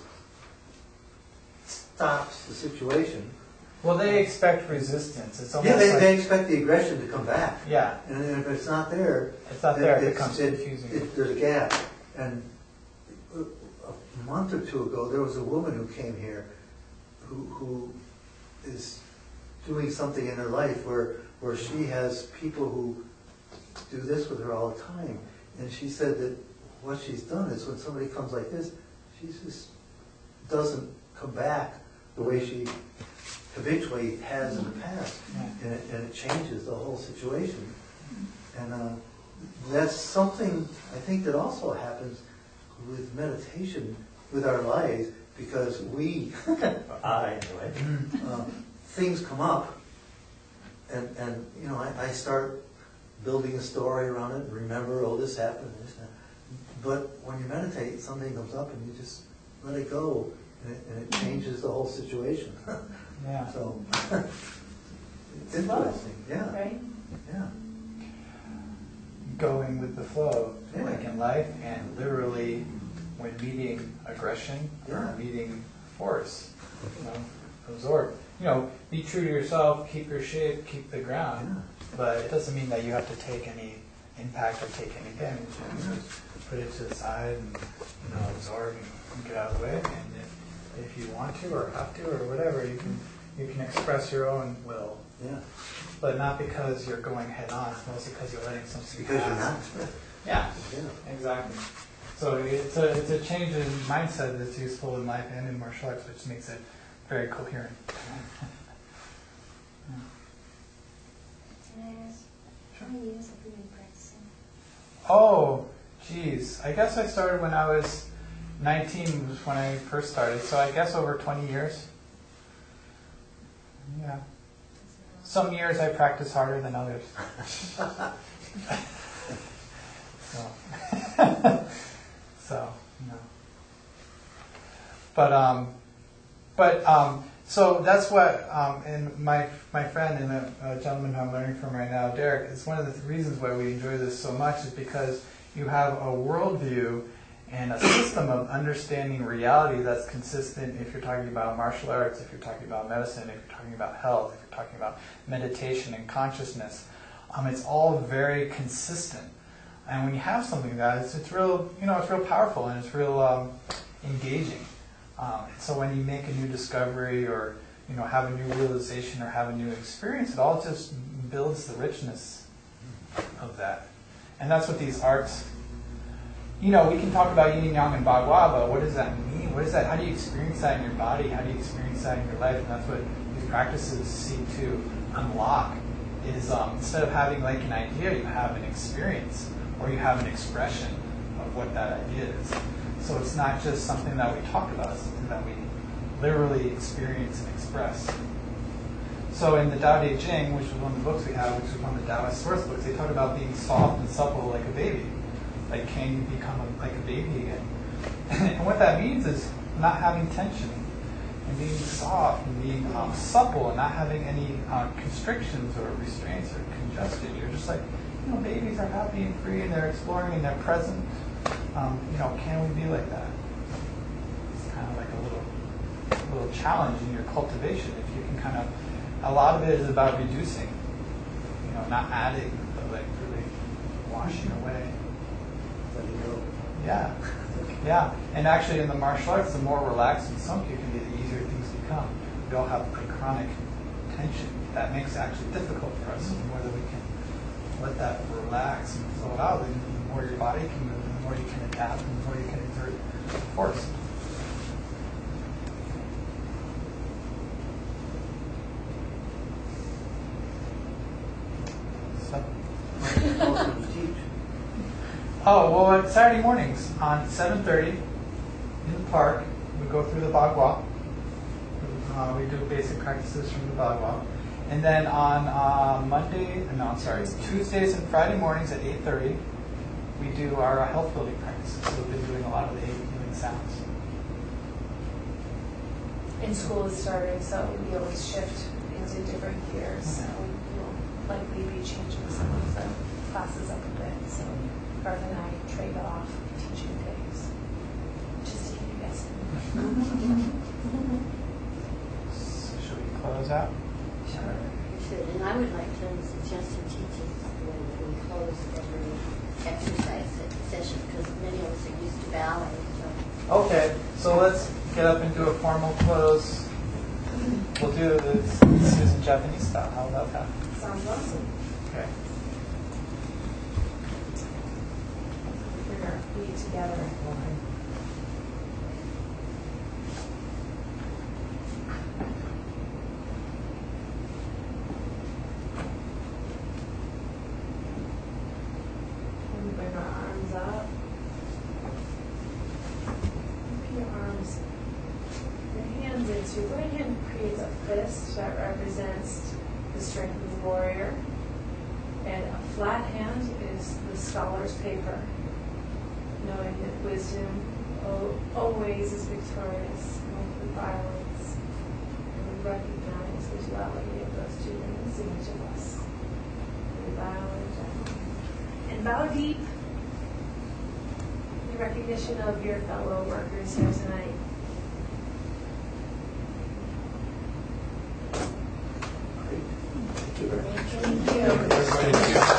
stops the situation. Well, they expect resistance. It's almost Yeah, they, like they expect the aggression to come back, yeah, and then if it's not there, it's not then there. It it's- becomes it- confusing. it- there's a gap. And a month or two ago, there was a woman who came here who, who is doing something in her life where, where she has people who do this with her all the time. And she said that what she's done is when somebody comes like this, she just doesn't come back the way she habitually has in the past. Yeah. And it, and it changes the whole situation. And uh, that's something I think that also happens with meditation, with our lives, because we, I anyway, uh, things come up, and, and you know, I, I start building a story around it, and remember, oh, this happened, this happened. But when you meditate, something comes up, and you just let it go, and it, and it changes the whole situation. Yeah. So, it's interesting, yeah, Right? yeah. Going with the flow, Yeah. like in life, and literally when meeting aggression or Yeah. meeting force, you know, absorb. You know, be true to yourself, keep your shape, keep the ground. Yeah. But it doesn't mean that you have to take any impact or take any damage. You know, just put it to the side and, you know, absorb and get out of the way. And if, if you want to or have to or whatever, you can you can express your own will. Yeah, But not because you're going head on, it's mostly because you're letting something because you're not. pass. Yeah, Yeah. exactly. So it's a, it's a change in mindset that's useful in life and in martial arts, which makes it very coherent. Can I ask, how many years have you been practicing? Oh, geez. I guess I started when I was nineteen was when I first started, so I guess over twenty years. Yeah. Some years I practice harder than others. But um, but um, so that's what um, and my my friend and a, a gentleman who I'm learning from right now, Derek, is one of the th- reasons why we enjoy this so much is because you have a worldview and a system of understanding reality that's consistent if you're talking about martial arts, if you're talking about medicine, if you're talking about health, if you're talking about meditation and consciousness. Um, it's all very consistent. And when you have something like that, it's, it's real, you know, it's real powerful and it's real um, engaging. Um, and so when you make a new discovery or, you know, have a new realization or have a new experience, it all just builds the richness of that. And that's what these arts, you know, we can talk about yin and yang and bagua, but what does that mean? What is that? How do you experience that in your body? How do you experience that in your life? And that's what these practices seek to unlock. Is um, instead of having like an idea, you have an experience, or you have an expression of what that idea is. So it's not just something that we talk about, it's something that we literally experience and express. So in the Tao Te Ching, which is one of the books we have, which is one of the Taoist source books, they talk about being soft and supple like a baby. Like, can you become a, like a baby again? And what that means is not having tension, and being soft and being um, supple and not having any uh, constrictions or restraints or congestion. You're just like, you know, babies are happy and free and they're exploring and they're present. Um, you know, can we be like that? It's kind of like a little, little challenge in your cultivation. If you can kind of, a lot of it is about reducing, you know, not adding, but like really washing away. Let it go. Yeah. Yeah, and actually in the martial arts, the more relaxed and sunk you can be, the easier things become. We all have like chronic tension. That makes it actually difficult for us. The more that we can let that relax and flow out, then the more your body can move, and the more you can adapt, and the more you can exert force. So. Also to teach. Oh, well, on Saturday mornings on seven thirty in the park, we go through the Bagua. Uh, we do basic practices from the Bagua. And then on uh, Monday, no, I'm sorry, Tuesdays and Friday mornings at eight thirty, we do our uh, health building practices. So we've been doing a lot of the eight healing sounds. And school is starting, so we always shift into different gears. So Okay. we'll likely be changing some of the classes up a bit. So Garth and I trade off teaching days, just to keep you guys So should we close out? Sure, you should. And I would like to suggest some teachings when we close every exercise session, because many of us are used to ballet. So. Okay, so let's get up and do a formal close. We'll do this, this is in Japanese style. How about that? Sounds awesome. Okay. We're going to be together. And bring our arms up. Keep your arms, your hands into, your right hand creates a fist that represents the strength of the warrior. And a flat hand is the scholar's paper, knowing that wisdom o- always is victorious over violence. And we recognize the duality of those two things in each of us. We bow and down. And bow deep in recognition of your fellow workers here tonight. Thank you very much. Thank you. Thank you.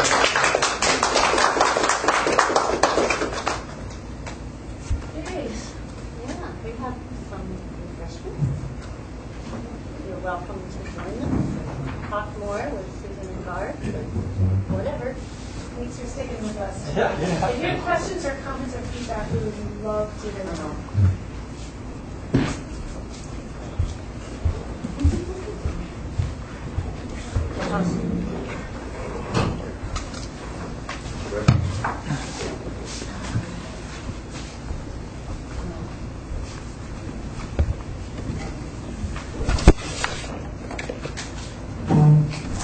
Okay. Yeah, we have some refreshments. You're welcome to join us. Talk more with Susan and Garth, or whatever. Thanks for sticking with us. Yeah, yeah. If you have questions or comments or feedback, we would love to hear them.